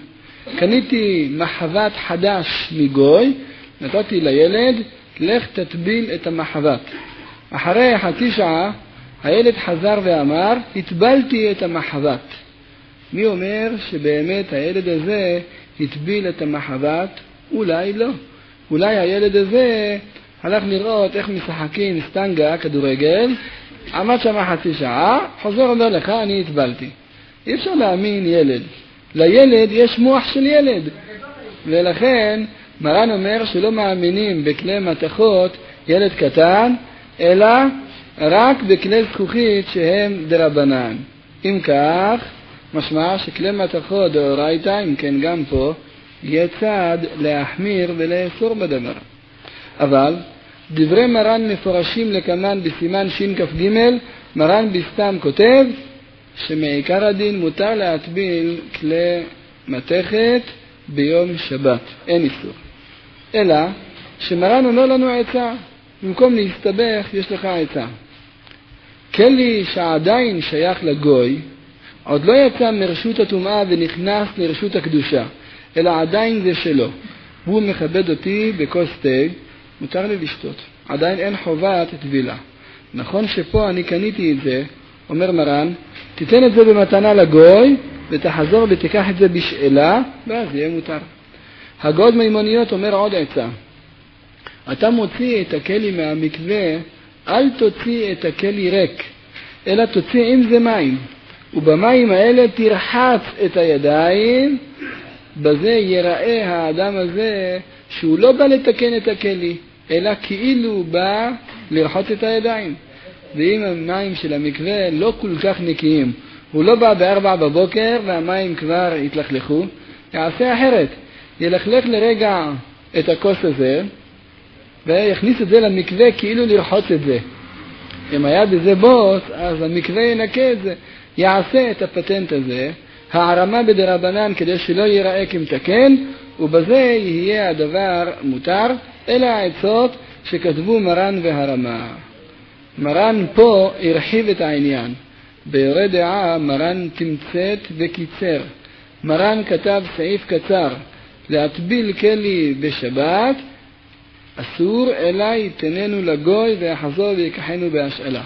קניתי מחבת חדש מגוי, נתתי לילד, לך תטביל את המחבת. אחרי חצי שעה, הילד חזר ואמר, הטבלתי את המחבת. מי אומר שבאמת הילד הזה הטביל את המחבת? אולי לא. אולי הילד הזה הלך לראות איך משחקים סטנגה, כדורגל, עמד שם חצי שעה, חוזר אומר לך, אני הטבלתי. אי אפשר להאמין ילד. לילד יש מוח של ילד. ולכן מרן אומר שלא מאמינים בכלי מתכות ילד קטן, אלא רק בכלי זכוכית שהם דרבנן. אם כך, משמע שכלי מתכות דאורייתא, אם כן גם פה, יהיה צעד להחמיר ולאסור בדבר. אבל דברי מרן מפורשים לכמן בסימן שכ"ג, מרן בסתם כותב שמעיקר הדין מותר להטביל כלי מתכת ביום שבת, אין איסור. אלא שמרן אומר לנו עצה, במקום להסתבך יש לך עצה. כלי שעדיין שייך לגוי, עוד לא יצא מרשות הטומאה ונכנס לרשות הקדושה, אלא עדיין זה שלו. הוא מכבד אותי בכוס תה, מותר לי לשתות. עדיין אין חובת טבילה. נכון שפה אני קניתי את זה, אומר מרן, תיתן את זה במתנה לגוי, ותחזור ותיקח את זה בשאלה, ואז יהיה מותר. הגוד מימוניות אומר עוד עצה. אתה מוציא את הכלי מהמקווה, אל תוציא את הכלי ריק, אלא תוציא עם זה מים. ובמים האלה תרחץ את הידיים, בזה ייראה האדם הזה שהוא לא בא לתקן את הכלי, אלא כאילו הוא בא לרחוץ את הידיים. ואם המים של המקווה לא כל כך נקיים, הוא לא בא בארבע בבוקר והמים כבר התלכלכו, יעשה אחרת. ילכלך לרגע את הכוס הזה, ויכניס את זה למקווה כאילו לרחוץ את זה. אם היה בזה בוס, אז המקווה ינקה את זה. יעשה את הפטנט הזה, הערמה בדרבנן כדי שלא ייראה כמתקן, ובזה יהיה הדבר מותר, אלה העצות שכתבו מרן והרמה. מרן פה הרחיב את העניין. ביורה דעה מרן תמצאת וקיצר. מרן כתב סעיף קצר, להטביל כלי בשבת, אסור, אלא יתננו לגוי ויחזור ויקחנו בהשאלה.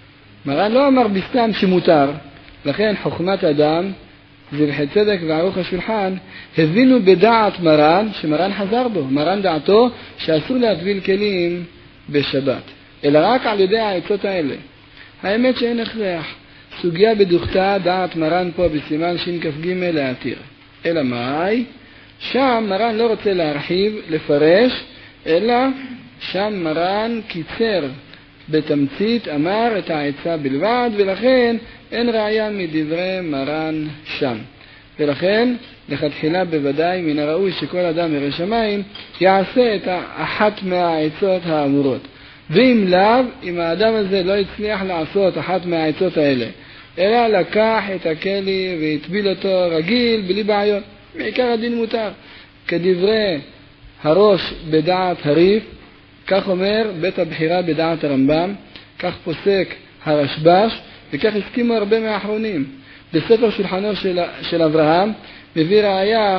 מרן לא אמר בסתם שמותר, לכן חוכמת אדם, זבחי צדק וערוך השולחן, הבינו בדעת מרן, שמרן חזר בו. מרן דעתו שאסור להטביל כלים בשבת, אלא רק על ידי העצות האלה. האמת שאין הכרח. סוגיה בדוכתה דעת מרן פה בסימן שכ"ג להתיר. אלא מאי? שם מרן לא רוצה להרחיב, לפרש, אלא שם מרן קיצר בתמצית, אמר את העצה בלבד, ולכן אין ראיה מדברי מרן שם. ולכן לכתחילה בוודאי מן הראוי שכל אדם ירא שמיים יעשה את אחת מהעצות האמורות. ואם לאו, אם האדם הזה לא הצליח לעשות אחת מהעצות האלה, אלא לקח את הכלי והטביל אותו רגיל בלי בעיות, בעיקר הדין מותר. כדברי הראש בדעת הריף, כך אומר בית הבחירה בדעת הרמב"ם, כך פוסק הרשב"ש, וכך הסכימו הרבה מהאחרונים. בספר שולחנו של, של אברהם מביא ראיה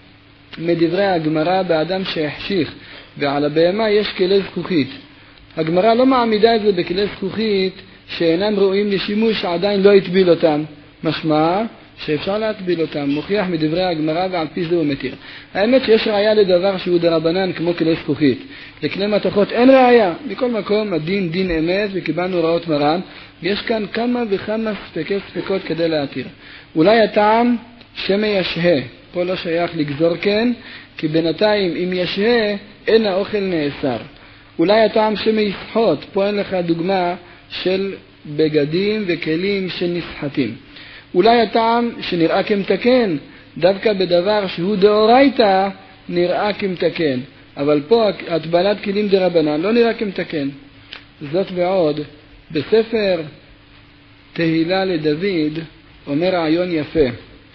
מדברי הגמרא באדם שהחשיך, ועל הבהמה יש כלי זכוכית. הגמרא לא מעמידה את זה בכלי זכוכית שאינם ראויים לשימוש, שעדיין לא יטביל אותם. משמע שאפשר להטביל אותם, מוכיח מדברי הגמרא, ועל פי זה הוא מתיר. האמת שיש ראיה לדבר שהוא דרבנן כמו כלי זכוכית. לכלי מתכות אין ראיה. מכל מקום הדין דין אמת, וקיבלנו ראות מרן, ויש כאן כמה וכמה ספקי ספקות כדי להתיר. אולי הטעם שמא ישהה, פה לא שייך לגזור כן, כי בינתיים אם ישהה אין האוכל נאסר. אולי הטעם שמא יסחוט, פה אין לך דוגמה של בגדים וכלים שנסחטים. אולי הטעם שנראה כמתקן, דווקא בדבר שהוא דאורייתא נראה כמתקן, אבל פה הטבלת כלים דרבנן לא נראה כמתקן. זאת ועוד, בספר תהילה לדוד אומר רעיון יפה.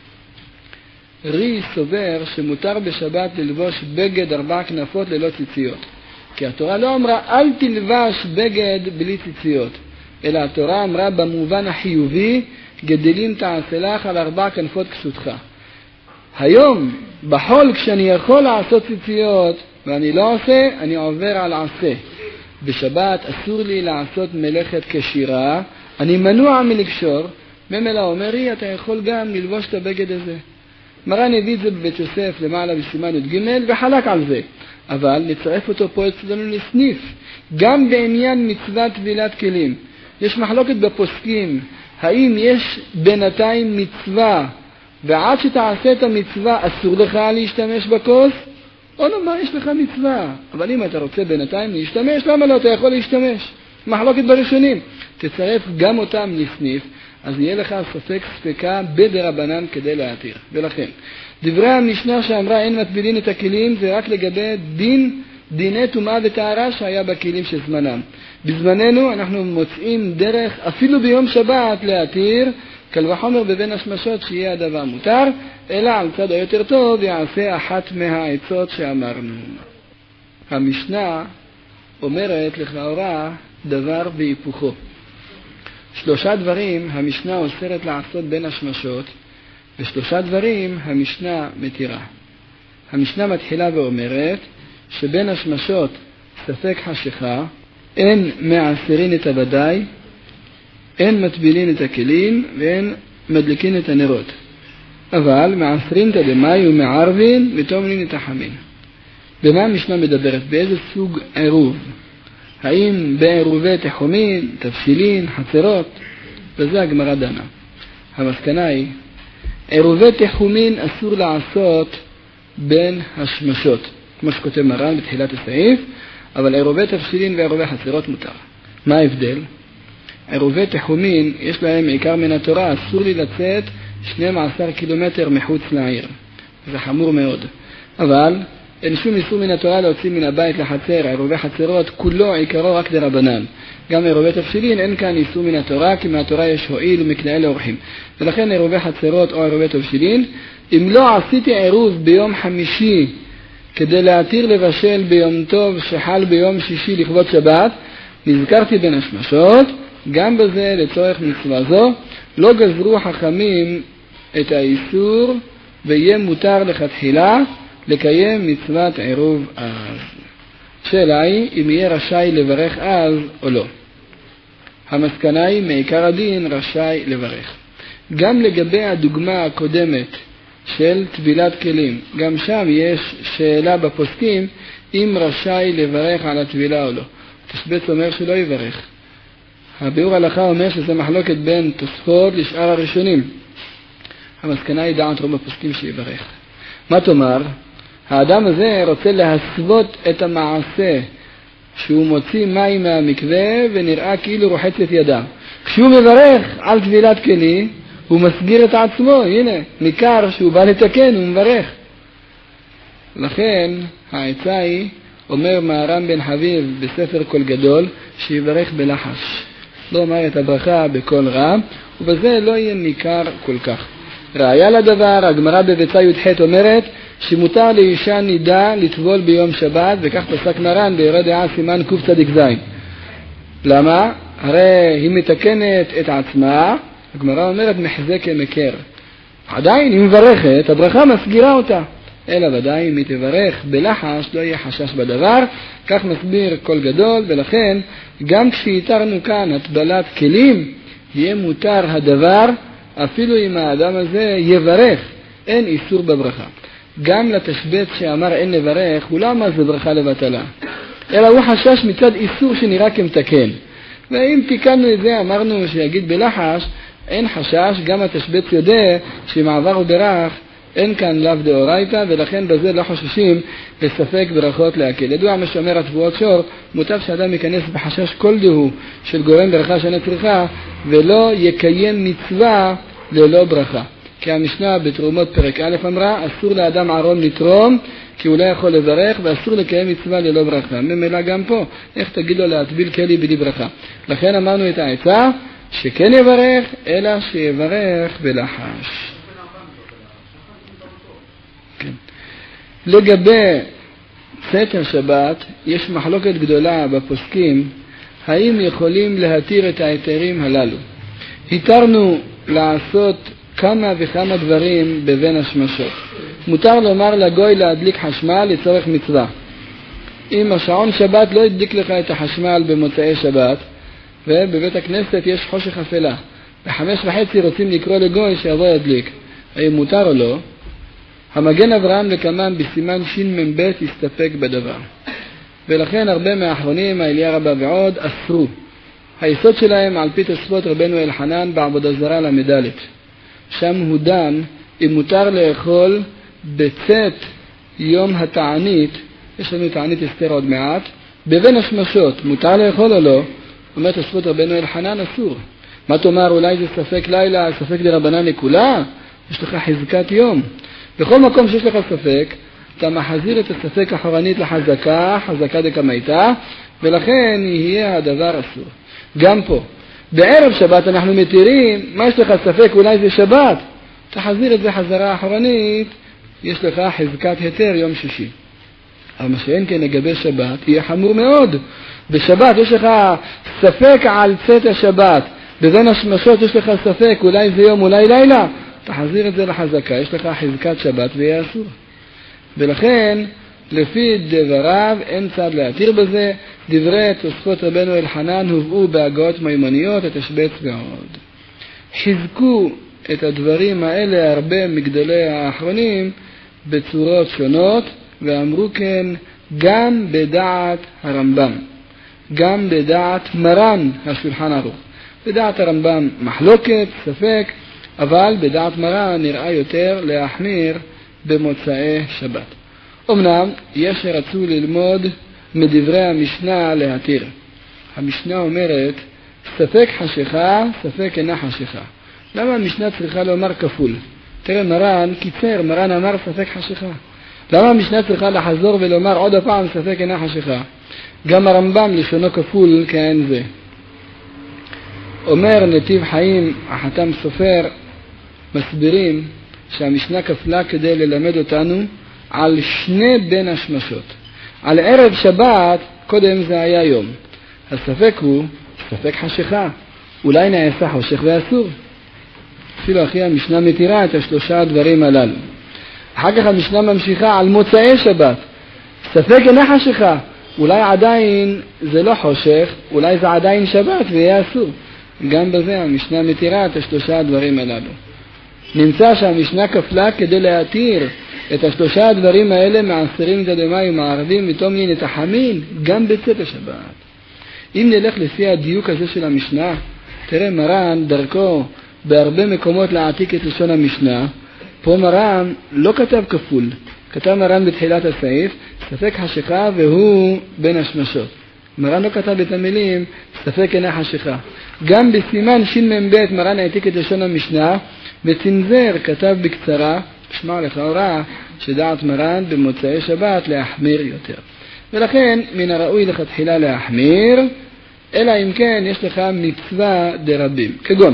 רי סובר שמותר בשבת ללבוש בגד ארבע כנפות ללא ציציות, כי התורה לא אמרה אל תלבש בגד בלי ציציות, אלא התורה אמרה במובן החיובי, גדלים תעשה לך על ארבע כנפות כסותך. היום בחול כשאני יכול לעשות ציציות ואני לא עושה, אני עובר על עשה. בשבת אסור לי לעשות מלאכת כשירה, אני מנוע מלקשור. ממילא אומרי אתה יכול גם ללבוש את הבגד הזה. מרן הביא את זה בבית יוסף למעלה בסימן י"ג וחלק על זה, אבל נצרף אותו פה אצלנו לסניף. גם בעניין מצוות טבילת כלים יש מחלוקת בפוסקים, האם יש בינתיים מצווה ועד שתעשה את המצווה אסור לך להשתמש בכוס, או לא, מה יש לך מצווה, אבל אם אתה רוצה בינתיים להשתמש, למה לא אתה יכול להשתמש? מחלוקת בראשונים. תצרף גם אותם לסניף, אז יהיה לך ספק ספקה בדרבנן כדי להתיר. ולכן דברי המשנה שאמרה אין מטבילין את הכלים זה רק לגבי דין דיני טומאה וטהרה שהיה בכלים של זמנם. בזמננו אנחנו מוצאים דרך אפילו ביום שבת להתיר, קל וחומר בבין השמשות שיהיה הדבר מותר, אלא על צד היותר טוב יעשה אחת מהעצות שאמרנו. המשנה אומרת לכאורה דבר והיפוכו. שלושה דברים המשנה אוסרת לעשות בין השמשות, ושלושה דברים המשנה מתירה. המשנה מתחילה ואומרת שבין השמשות ספק חשיכה, אין מעשירין את הוודאי, אין מטבילין את הכלים ואין מדליקין את הנרות. אבל מעשרין את הדמי ומערבין ותומנין את החמין. במה המשנה מדברת? באיזה סוג עירוב? האם בעירובי תחומין, תבשילין, חצרות? וזה הגמרא דנה. המסקנה היא, עירובי תחומין אסור לעשות בין השמשות, כמו שכותב מרן בתחילת הסעיף, אבל עירובי תבשילין ועירובי חצרות מותר. מה ההבדל? עירובי תחומין יש להם עיקר מן התורה, אסור לי לצאת שנים עשר קילומטר מחוץ לעיר. זה חמור מאוד. אבל אין שום איסור מן התורה להוציא מן הבית לחצר. עירובי חצרות כולו עיקרו רק דרבנן. גם עירובי תבשילין אין כאן איסור מן התורה, כי מהתורה יש הועיל ומקנאה לאורחים. ולכן עירובי חצרות או עירובי תבשילין, אם לא עשיתי עירוב ביום חמישי כדי להתיר לבשל ביום טוב שחל ביום שישי לכבוד שבת, נזכרתי בין השמשות, גם בזה לצורך מצווה זו לא גזרו חכמים את האיסור, ויהיה מותר לכתחילה לקיים מצוות עירוב אז. שאלה היא אם יהיה רשאי לברך אז או לא. המסקנה היא מעיקר הדין רשאי לברך. גם לגבי הדוגמה הקודמת של טבילת כלים, גם שם יש שאלה בפוסקים אם רשאי לברך על הטבילה או לא. תשבץ אומר שלא יברך. הביאור הלכה אומר שזה מחלוקת בין תוספות לשאר הראשונים. המסקנה היא דעת רוב הפוסקים שיברך. מה תאמר? האדם הזה רוצה להסוות את המעשה שהוא מוציא מים מהמקווה ונראה כאילו רוחץ את ידיו. כשהוא מברך על טבילת כלי הוא מסגיר את עצמו, הנה, ניכר שהוא בא לתקן, הוא מברך. לכן העצה היא, אומר מהר"ם בן חביב בספר כל גדול, שיברך בלחש. לא אומר את הברכה בקול רם, ובזה לא יהיה ניכר כל כך. ראיה לדבר, הגמרא בביצה י"ח אומרת שמותר לאישה נידה לטבול ביום שבת, וכך פסק מרן ביורה דעה סימן קצ"ז. למה? הרי היא מתקנת את עצמה, הגמרא אומרת מחזה כמקר. עדיין היא מברכת, הברכה מסגירה אותה. אלא ודאי אם היא תברך בלחש לא יהיה חשש בדבר, כך מסביר כל גדול, ולכן גם כשהתרנו כאן הטבלת כלים, יהיה מותר הדבר, אפילו אם האדם הזה יברך, אין איסור בברכה. גם לתשבץ שאמר אין לברך, הוא לא אמר זה ברכה לבטלה, אלא הוא חשש מצד איסור שנראה כמתקן. ואם תיקנו את זה, אמרנו שיגיד בלחש, אין חשש, גם התשבץ יודע שמעבר וברך, אין כאן לאו דאורייתא, ולכן בזה לא חוששים לספק ברכות להקל. ידוע מה שאומר התבואות שור, מוטב שאדם ייכנס בחשש כל דהו של גורם ברכה שאינה צריכה, ולא יקיים מצווה ללא ברכה. כי המשנה בתרומות פרק א' אמרה, אסור לאדם ערום לתרום, כי הוא לא יכול לברך, ואסור לקיים מצווה ללא ברכה. ממילא גם פה, איך תגיד לו להטביל כלי בלי ברכה? לכן אמרנו את העצה, שכן יברך, אלא שיברך בלחש. כן. לגבי סתר שבת, יש מחלוקת גדולה בפוסקים, האם יכולים להתיר את ההיתרים הללו. התרנו לעשות כמה וכמה דברים בבין השמשות. מותר לומר לגוי להדליק חשמל לצורך מצווה. אם השעון שבת לא ידליק לך את החשמל במוצאי שבת, ובבית הכנסת יש חושך אפלה, בחמש וחצי רוצים לקרוא לגוי שיבוא ידליק, האם מותר או לא? המגן אברהם לקמן בסימן שין מב' הסתפק בדבר. ולכן הרבה מהאחרונים, האליה רבה ועוד, אסרו. היסוד שלהם על פי תוספות רבנו אלחנן בעבודה זרה למדלת. שם הוא דן אם מותר לאכול בצאת יום התענית, יש לנו תענית אסתר עוד מעט, בבין השמשות, מותר לאכול או לא? אומר תוספות רבנו אלחנן, אסור. מה תאמר, אולי זה ספק לילה, ספק דרבנן לכולה? יש לך חזקת יום. בכל מקום שיש לך ספק, אתה מחזיר את הספק אחורנית לחזקה, חזקה דקמייתה, ולכן יהיה הדבר אסור. גם פה, בערב שבת אנחנו מתירים, מה יש לך ספק, אולי זה שבת, תחזיר את זה חזרה אחורנית, יש לך חזקת היתר יום שישי. אבל מה שאין כן לגבי שבת, יהיה חמור מאוד. בשבת יש לך ספק על צאת השבת, בבין השמשות יש לך ספק, אולי זה יום, אולי לילה, תחזיר את זה לחזקה, יש לך חזקת שבת ויהיה אסור. ולכן, לפי דבריו, אין צד להתיר בזה, דברי תוספות רבנו אלחנן הובאו בהגאות מימוניות, את השבץ ועוד. חזקו את הדברים האלה הרבה מגדולי האחרונים בצורות שונות, ואמרו כן גם בדעת הרמב"ם, גם בדעת מרן השולחן ערוך. בדעת הרמב"ם מחלוקת, ספק, אבל בדעת מרן נראה יותר להחמיר במוצאי שבת. אמנם יש שרצו ללמוד מדברי המשנה להתיר. המשנה אומרת ספק חשיכה, ספק אינה חשיכה. למה המשנה צריכה לומר כפול? תראה, מרן קיצר, מרן אמר ספק חשיכה. למה המשנה צריכה לחזור ולומר עוד הפעם ספק אינה חשיכה? גם הרמב"ם לשונו כפול כאין זה. אומר נתיב חיים, החתם סופר, מסבירים שהמשנה כפלה כדי ללמד אותנו על שני בין השמשות. על ערב שבת, קודם זה היה יום. הספק הוא ספק חשיכה. אולי נעשה חושך ואסור. אפילו אחי המשנה מתירה את השלושה הדברים הללו. אחר כך המשנה ממשיכה על מוצאי שבת. ספק אינה חשיכה. אולי עדיין זה לא חושך, אולי זה עדיין שבת ויהיה אסור. גם בזה המשנה מתירה את השלושה הדברים הללו. נמצא שהמשנה כפלה כדי להתיר את השלושה הדברים האלה מעשרים דדמי ומערבים מתומין את החמין גם בצאת השבת. אם נלך לפי הדיוק הזה של המשנה, תראה מרן דרכו בהרבה מקומות להעתיק את לשון המשנה. פה מרן לא כתב כפול, כתב מרן בתחילת הסעיף ספק חשיכה והוא בין השמשות. מרן לא כתב את המילים ספק אינה חשיכה. גם בסימן ש"מ ב' מרן העתיק את לשון המשנה וצנזר כתב בקצרה, שמע לכאורה שדעת מרן במוצאי שבת להחמיר יותר. ולכן מן הראוי לכתחילה להחמיר, אלא אם כן יש לך מצווה דרבים. כגון,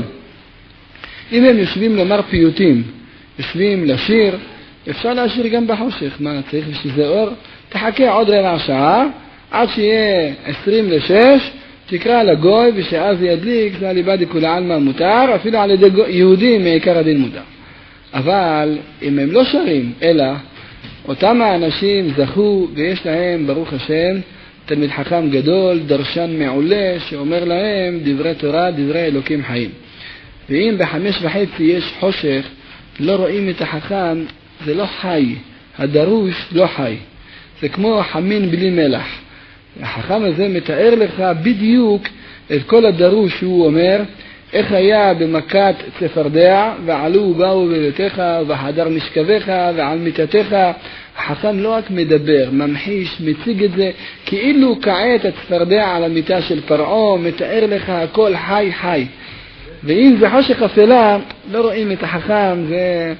אם הם יושבים לומר פיוטים, יושבים לשיר, אפשר להשאיר גם בחושך. מה צריך שזה אור? תחכה עוד רבע שעה, עד שיהיה עשרים לשש, תקרא לגוי ושאז ידליק, זה על ידי כולי עלמא מותר, אפילו על ידי יהודים מעיקר הדין מותר. אבל אם הם לא שרים, אלא אותם האנשים זכו ויש להם ברוך השם תלמיד חכם גדול, דרשן מעולה, שאומר להם דברי תורה, דברי אלוקים חיים. ואם בחמש וחצי יש חושך, לא רואים את החכם, זה לא חי, הדרוש לא חי. זה כמו חמין בלי מלח. החכם הזה מתאר לך בדיוק את כל הדרוש שהוא אומר, איך היה במכת צפרדע, ועלו ובאו בביתך, ובחדר משכבך, ועל מיטתך. החכם לא רק מדבר, ממחיש, מציג את זה, כאילו כעת הצפרדע על המיטה של פרעה, מתאר לך הכל חי חי. ואם זה חושך אפלה, לא רואים את החכם, זה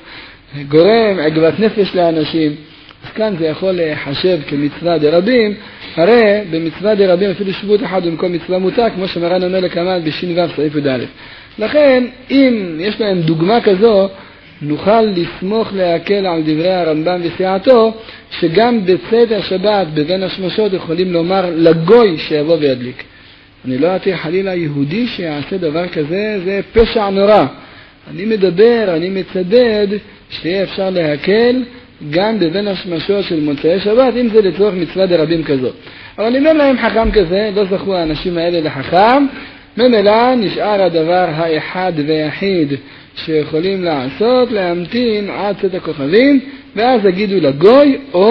גורם עגבת נפש לאנשים. אז כאן זה יכול להיחשב כמצווה דרבים, הרי במצווה דרבים אפילו שבועות אחד במקום מצווה מותר, כמו שמרן אומר לקמאן בשין ו' סעיף י"א. לכן, אם יש להם דוגמה כזו, נוכל לסמוך להקל על דברי הרמב"ם וסיעתו, שגם בצאת השבת בבין השמשות יכולים לומר לגוי שיבוא וידליק. אני לא אתיר חלילה יהודי שיעשה דבר כזה, זה פשע נורא. אני מדבר, אני מצדד, שיהיה אפשר להקל גם בבין השמשות של מוצאי שבת, אם זה לצורך מצווה דרבים כזאת. אבל אם אין להם חכם כזה, לא זכו האנשים האלה לחכם, ממילא נשאר הדבר האחד והיחיד שיכולים לעשות, להמתין עד צאת הכוכבים, ואז יגידו לגוי, או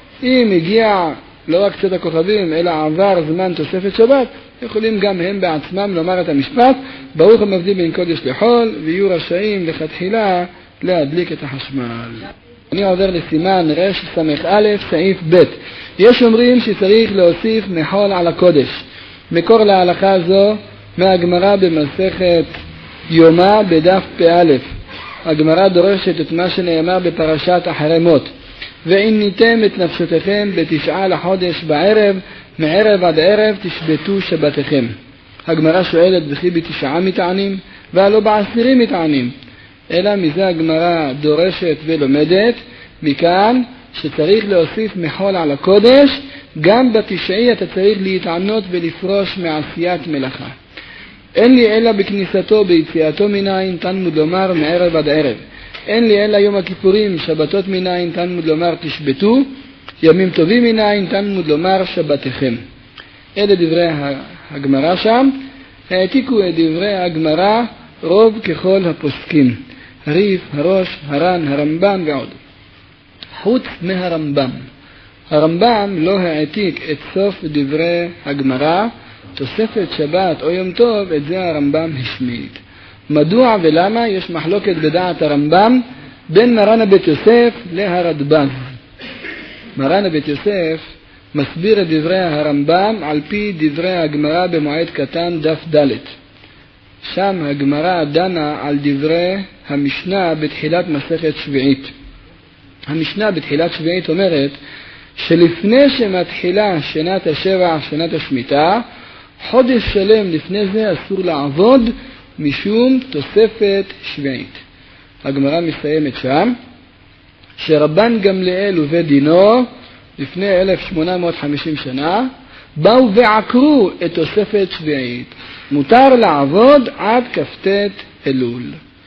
אם הגיע לא רק צאת הכוכבים, אלא עבר זמן תוספת שבת, יכולים גם הם בעצמם לומר את המשפט, ברוך המבדיל בין קודש לחול, ויהיו רשאים לכתחילה להדליק את החשמל. אני עובר לסימן רש סמך א' סעיף ב'. יש אומרים שצריך להוסיף מחול על הקודש. מקור להלכה זו מהגמרא במסכת יומא בדף פ"א. הגמרא דורשת את מה שנאמר בפרשת אחרי מות. ועיניתם את נפשותיכם בתשעה לחודש בערב, מערב עד ערב תשבתו שבתיכם. הגמרא שואלת וכי בתשעה מטענים והלא בעשירים מטענים. אלא מזה הגמרא דורשת ולומדת מכאן שצריך להוסיף מחול על הקודש, גם בתשעי אתה צריך להתענות ולפרוש מעשיית מלאכה. אין לי אלא בכניסתו ביציאתו מנין תלמוד לומר מערב עד ערב. אין לי אלא יום הכיפורים שבתות מנין תלמוד לומר תשבתו, ימים טובים מנין תלמוד לומר שבתכם. אלה דברי הגמרא שם. העתיקו את דברי הגמרא רוב ככל הפוסקים, הריף, הראש, הר"ן, הרמב"ן ועוד. חוץ מהרמב"ם, הרמב"ם לא העתיק את סוף דברי הגמרא, תוספת שבת או יום טוב, את זה הרמב"ם השמיט. מדוע ולמה? יש מחלוקת בדעת הרמב"ם בין מרן הבית יוסף להרדב"ז. מרן הבית יוסף מסביר את דברי הרמב"ם על פי דברי הגמרא במועד קטן דף ד'. שם הגמרא דנה על דברי המשנה בתחילת מסכת שביעית. המשנה בתחילת שביעית אומרת שלפני שמתחילה שנת השבע, שנת השמיטה, חודש שלם לפני זה אסור לעבוד משום תוספת שביעית. הגמרא מסיימת שם שרבן גמליאל ובית דינו לפני אלף שמונה מאות וחמישים שנה באו ועקרו את תוספת שביעית. מותר לעבוד עד כ"ט אלול.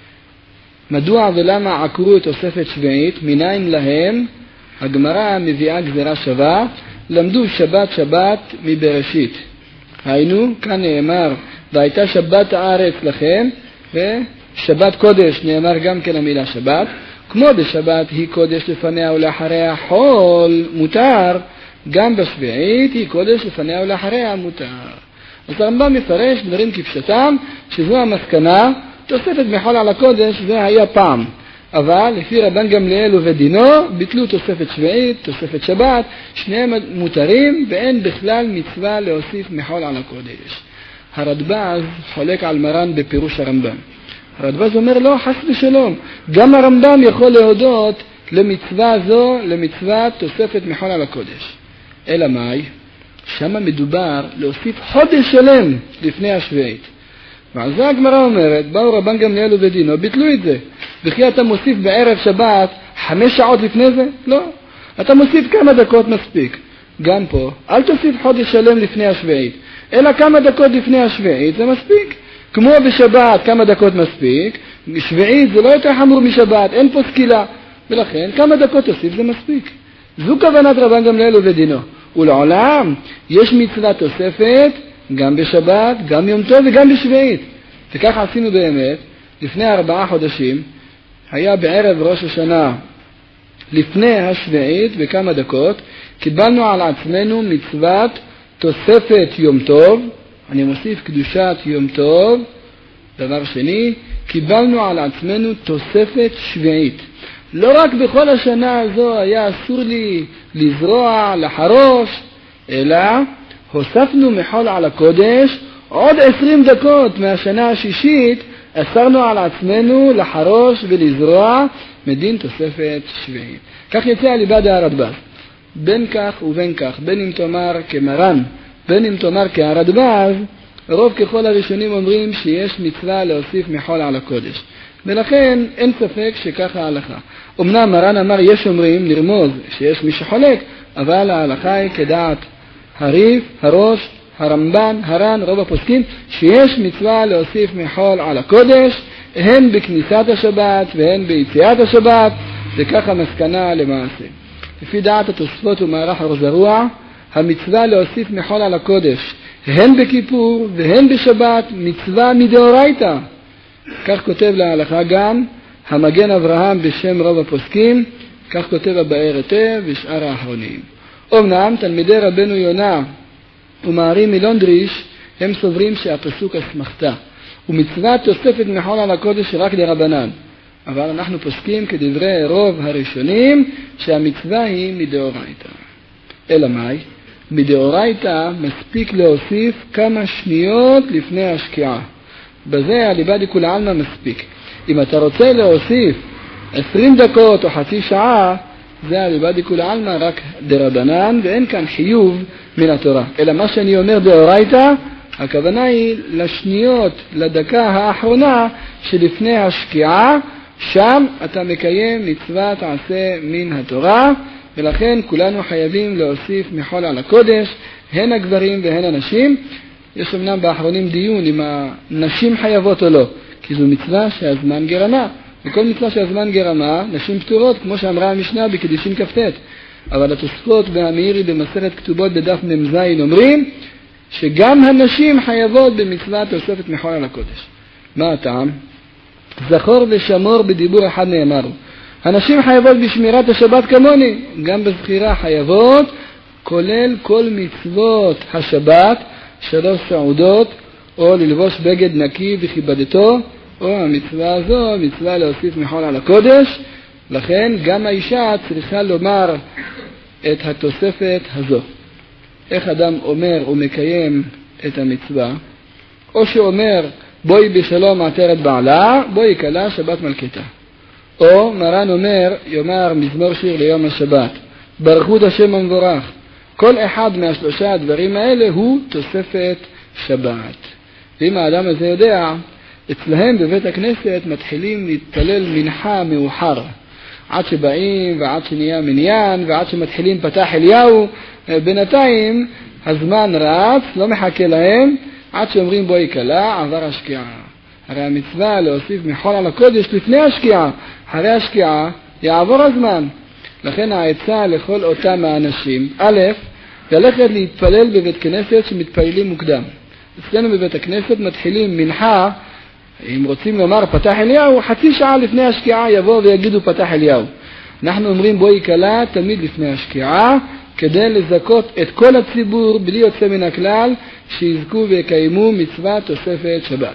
מדוע ולמה עקרו את תוספת שביעית? מניין להם? הגמרא מביאה גזירה שווה, למדו שבת שבת מבראשית. היינו, כאן נאמר והייתה שבת הארץ לכם, ושבת קודש נאמר גם כן המילה שבת. כמו בשבת היא קודש לפניה ולאחריה חול, מותר, גם בשביעית היא קודש לפניה ולאחריה מותר. אז הרמב"ם מפרש דברים כפשטם, שזו המסקנה, תוספת מחול על הקודש זה היה פעם. אבל לפי רבן גמליאל ובית דינו ביטלו תוספת שביעית, תוספת שבת, שניהם מותרים ואין בכלל מצווה להוסיף מחול על הקודש. הרדב"ז חולק על מרן בפירוש הרמב"ם. הרדב"ז אומר לא, חס ושלום, גם הרמב"ם יכול להודות למצווה זו, למצוות תוספת מחול על הקודש. אלא מאי? שמה מדובר להוסיף חודש שלם לפני השביעית. ועל זה הגמרא אומרת, באו רבן גמליאל ובית דינו, ביטלו את זה. וכי אתה מוסיף בערב שבת חמש שעות לפני זה? לא. אתה מוסיף כמה דקות מספיק. גם פה, אל תוסיף חודש שלם לפני השביעית, אלא כמה דקות לפני השביעית זה מספיק. כמו בשבת כמה דקות מספיק, שביעית זה לא יותר חמור משבת, אין פה סקילה. ולכן כמה דקות תוסיף זה מספיק. זו כוונת רבן גמליאל ובית דינו. ולעולם יש מצוות תוספת גם בשבת, גם יום טוב וגם בשביעית. וכך עשינו באמת לפני ארבעה חודשים. היה בערב ראש השנה לפני השביעית בכמה דקות קיבלנו על עצמנו מצוות תוספת יום טוב. אני מוסיף קדושת יום טוב. דבר שני, קיבלנו על עצמנו תוספת שביעית. לא רק בכל השנה הזו היה אסור לי לזרוע, לחרוש, אלא הוספנו מחול על הקודש עוד עשרים דקות מהשנה השישית, אסרנו על עצמנו לחרוש ולזרוע מדין תוספת שביעית. כך יצא על ליבד הרדב"ז. בין כך ובין כך, בין אם תאמר כמרן, בין אם תאמר כהרדב"ז, רוב ככל הראשונים אומרים שיש מצווה להוסיף מחול על הקודש. ולכן אין ספק שככה ההלכה. אמנם מרן אמר יש אומרים לרמוז שיש מי שחולק, אבל ההלכה היא כדעת הריף, הראש, הרמב"ן, הר"ן, רוב הפוסקים, שיש מצווה להוסיף מחול על הקודש, הן בכניסת השבת והן ביציאת השבת, וככה מסקנה למעשה. לפי דעת התוספות ומערך אור זרוע, המצווה להוסיף מחול על הקודש, הן בכיפור והן בשבת, מצווה מדאורייתא. כך כותב להלכה גם המגן אברהם בשם רוב הפוסקים, כך כותב הבאר היטב ושאר האחרונים. אמנם תלמידי רבנו יונה ומארי מלונדריש הם סוברים שהפסוק אסמכתה ומצוות תוספת מחול על הקודש רק לרבנן, אבל אנחנו פוסקים כדברי רוב הראשונים שהמצווה היא מדאורייתא. אלא מאי? מדאורייתא מספיק להוסיף כמה שניות לפני השקיעה. בזה הליבא דכולי עלמא מספיק. אם אתה רוצה להוסיף עשרים דקות או חצי שעה, זה הליבא דכולי עלמא רק דרבנן, ואין כאן חיוב מן התורה. אלא מה שאני אומר דאורייתא, הכוונה היא לשניות, לדקה האחרונה שלפני השקיעה, שם אתה מקיים מצוות עשה מן התורה, ולכן כולנו חייבים להוסיף מחול על הקודש, הן הגברים והן הנשים. יש אמנם באחרונים דיון אם הנשים חייבות או לא, כי זו מצווה שהזמן גרמה, וכל מצווה שהזמן גרמה, נשים פטורות, כמו שאמרה המשנה בקדישין כ"ט. אבל התוספות והמאירי במסכת כתובות בדף מ"ז אומרים שגם הנשים חייבות במצוות תוספת מחול על הקודש. מה הטעם? זכור ושמור בדיבור אחד נאמר, הנשים חייבות בשמירת השבת כמוני, גם בזכירה חייבות, כולל כל מצוות השבת, שלוש סעודות, או ללבוש בגד נקי וכיבדתו, או המצווה הזו, מצווה להוסיף מחול על הקודש. לכן גם האישה צריכה לומר את התוספת הזו. איך אדם אומר ומקיים את המצווה? או שאומר בואי בשלום עטרת בעלה, בואי כלה שבת מלכתה. או מרן אומר, יאמר מזמור שיר ליום השבת, ברכות השם המבורך. כל אחד מהשלושה הדברים האלה הוא תוספת שבת. ואם האדם הזה יודע, אצלהם בבית הכנסת מתחילים להתפלל מנחה מאוחר. עד שבאים ועד שנהיה מניין ועד שמתחילים פתח אליהו, בינתיים הזמן רץ, לא מחכה להם, עד שאומרים בואי כלה, עבר השקיעה. הרי המצווה להוסיף מחול על הקודש לפני השקיעה, אחרי השקיעה יעבור הזמן. לכן העצה לכל אותם האנשים, א', ללכת להתפלל בבית כנסת שמתפללים מוקדם. אצלנו בבית הכנסת מתחילים מנחה, אם רוצים לומר פתח אליהו, חצי שעה לפני השקיעה יבוא ויגידו פתח אליהו. אנחנו אומרים בואי כלה תמיד לפני השקיעה, כדי לזכות את כל הציבור בלי יוצא מן הכלל, שיזכו ויקיימו מצוות תוספת שבת.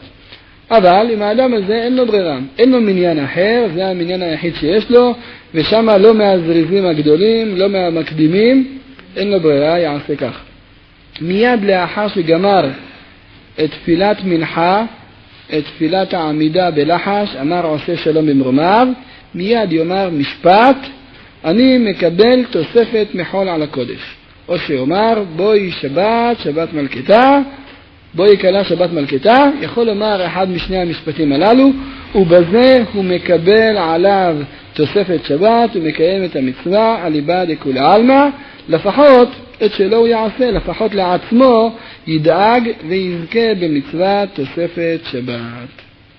אבל אם האדם הזה אין לו ברירה, אין לו מניין אחר, זה המניין היחיד שיש לו, ושם לא מהזריזים הגדולים, לא מהמקדימים, אין לו ברירה, יעשה כך. מיד לאחר שגמר את תפילת מנחה, את תפילת העמידה בלחש, אמר עושה שלום במרומיו, מיד יאמר משפט, אני מקבל תוספת מחול על הקודש. או שיאמר בואי שבת, שבת מלכתה, בואי כלה שבת מלכתה, יכול לומר אחד משני המשפטים הללו, ובזה הוא מקבל עליו תוספת שבת ומקיים את המצווה על ליבא דכולי עלמא, לפחות את שלא הוא יעשה, לפחות לעצמו ידאג ויזכה במצווה תוספת שבת.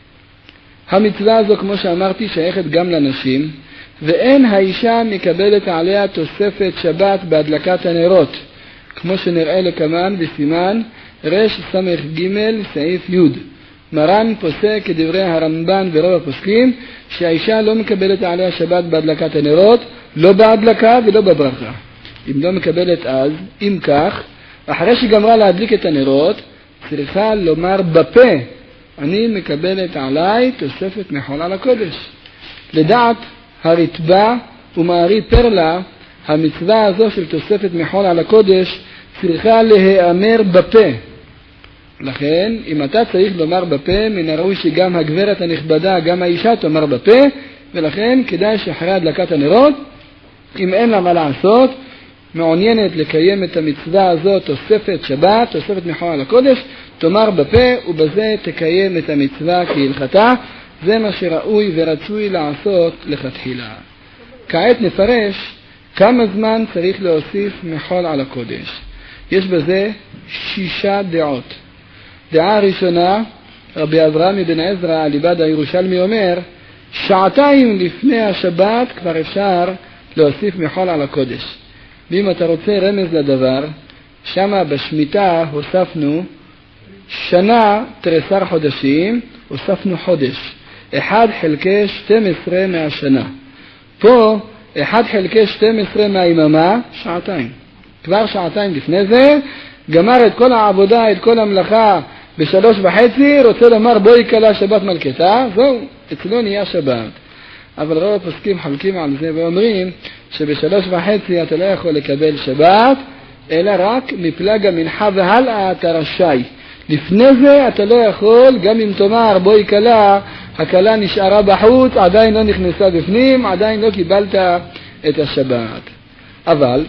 המצווה הזו, כמו שאמרתי, שייכת גם לנשים, ואין האישה מקבלת עליה תוספת שבת בהדלקת הנרות, כמו שנראה לקמן בסימן רש סמך ג' סעיף י'. מרן פוסק כדברי הרמב"ן ורוב הפוסקים שהאישה לא מקבלת עליה שבת בהדלקת הנרות, לא בהדלקה ולא בברכה. אם לא מקבלת אז, אם כך, אחרי שגמרה להדליק את הנרות, צריכה לומר בפה, אני מקבלת עליי תוספת מחול על הקודש. לדעת הרתב"א ומארי פרלה, המצווה הזו של תוספת מחול על הקודש צריכה להיאמר בפה. לכן, אם אתה צריך לומר בפה, מן הראוי שגם הגברת הנכבדה, גם האישה תאמר בפה, ולכן כדאי שאחרי הדלקת הנרות, אם אין לה מה לעשות, מעוניינת לקיים את המצווה הזו, תוספת שבת, תוספת מחול על הקודש, תאמר בפה, ובזה תקיים את המצווה כהלכתה. זה מה שראוי ורצוי לעשות לכתחילה. כעת נפרש כמה זמן צריך להוסיף מחול על הקודש. יש בזה שישה דעות. דעה ראשונה, רבי אברהם אבן עזרא הליב"ד הירושלמי אומר, שעתיים לפני השבת כבר אפשר להוסיף מחול על הקודש. ואם אתה רוצה רמז לדבר, שמה בשמיטה הוספנו שנה תריסר חודשים, הוספנו חודש. אחד חלקי שתים עשרה מהשנה. פה אחד חלקי שתים עשרה מהיממה, שעתיים. כבר שעתיים לפני זה, גמר את כל העבודה, את כל המלאכה בשלוש וחצי, רוצה לומר בואי כלה שבת מלכתה, זהו, אצלו נהיה שבת. אבל רוב הפוסקים חלקים על זה ואומרים שבשלוש וחצי אתה לא יכול לקבל שבת, אלא רק מפלג המנחה והלאה אתה רשאי. לפני זה אתה לא יכול, גם אם תאמר בואי כלה, הכלה נשארה בחוץ, עדיין לא נכנסה בפנים, עדיין לא קיבלת את השבת. אבל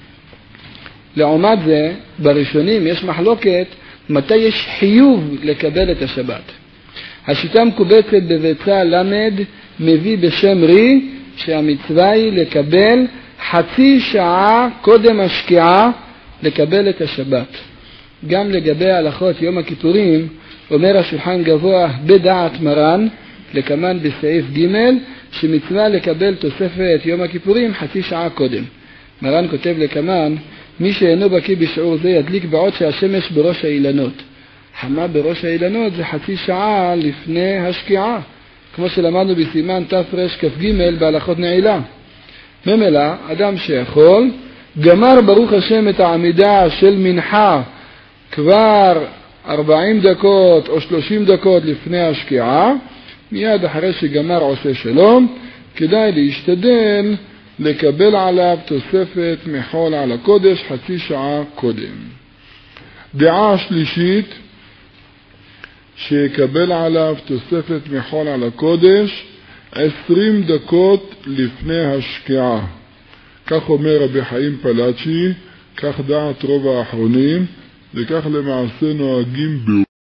לעומת זה, בראשונים יש מחלוקת מתי יש חיוב לקבל את השבת. השיטה מקובצת בביצה למד מביא בשם רי שהמצווה היא לקבל חצי שעה קודם השקיעה לקבל את השבת. גם לגבי הלכות יום הכיפורים, אומר השולחן גבוה בדעת מרן, לכמן בסעיף ג' שמצווה לקבל תוספת יום הכיפורים חצי שעה קודם. מרן כותב לכמן, מי שאינו בקיא בשיעור זה ידליק בעוד שהשמש בראש האילנות. חמה בראש האילנות זה חצי שעה לפני השקיעה, כמו שלמדנו בסימן תפרש כ"ג בהלכות נעילה. ממילא, אדם שיכול, גמר ברוך השם את העמידה של מנחה כבר ארבעים דקות או שלושים דקות לפני השקיעה, מיד אחרי שגמר עושה שלום, כדאי להשתדל לקבל עליו תוספת מחול על הקודש חצי שעה קודם. דעה שלישית, שיקבל עליו תוספת מחול על הקודש עשרים דקות לפני השקיעה. כך אומר רבי חיים פלאצ'י, כך דעת רוב האחרונים, וכך למעשה נוהגים בו.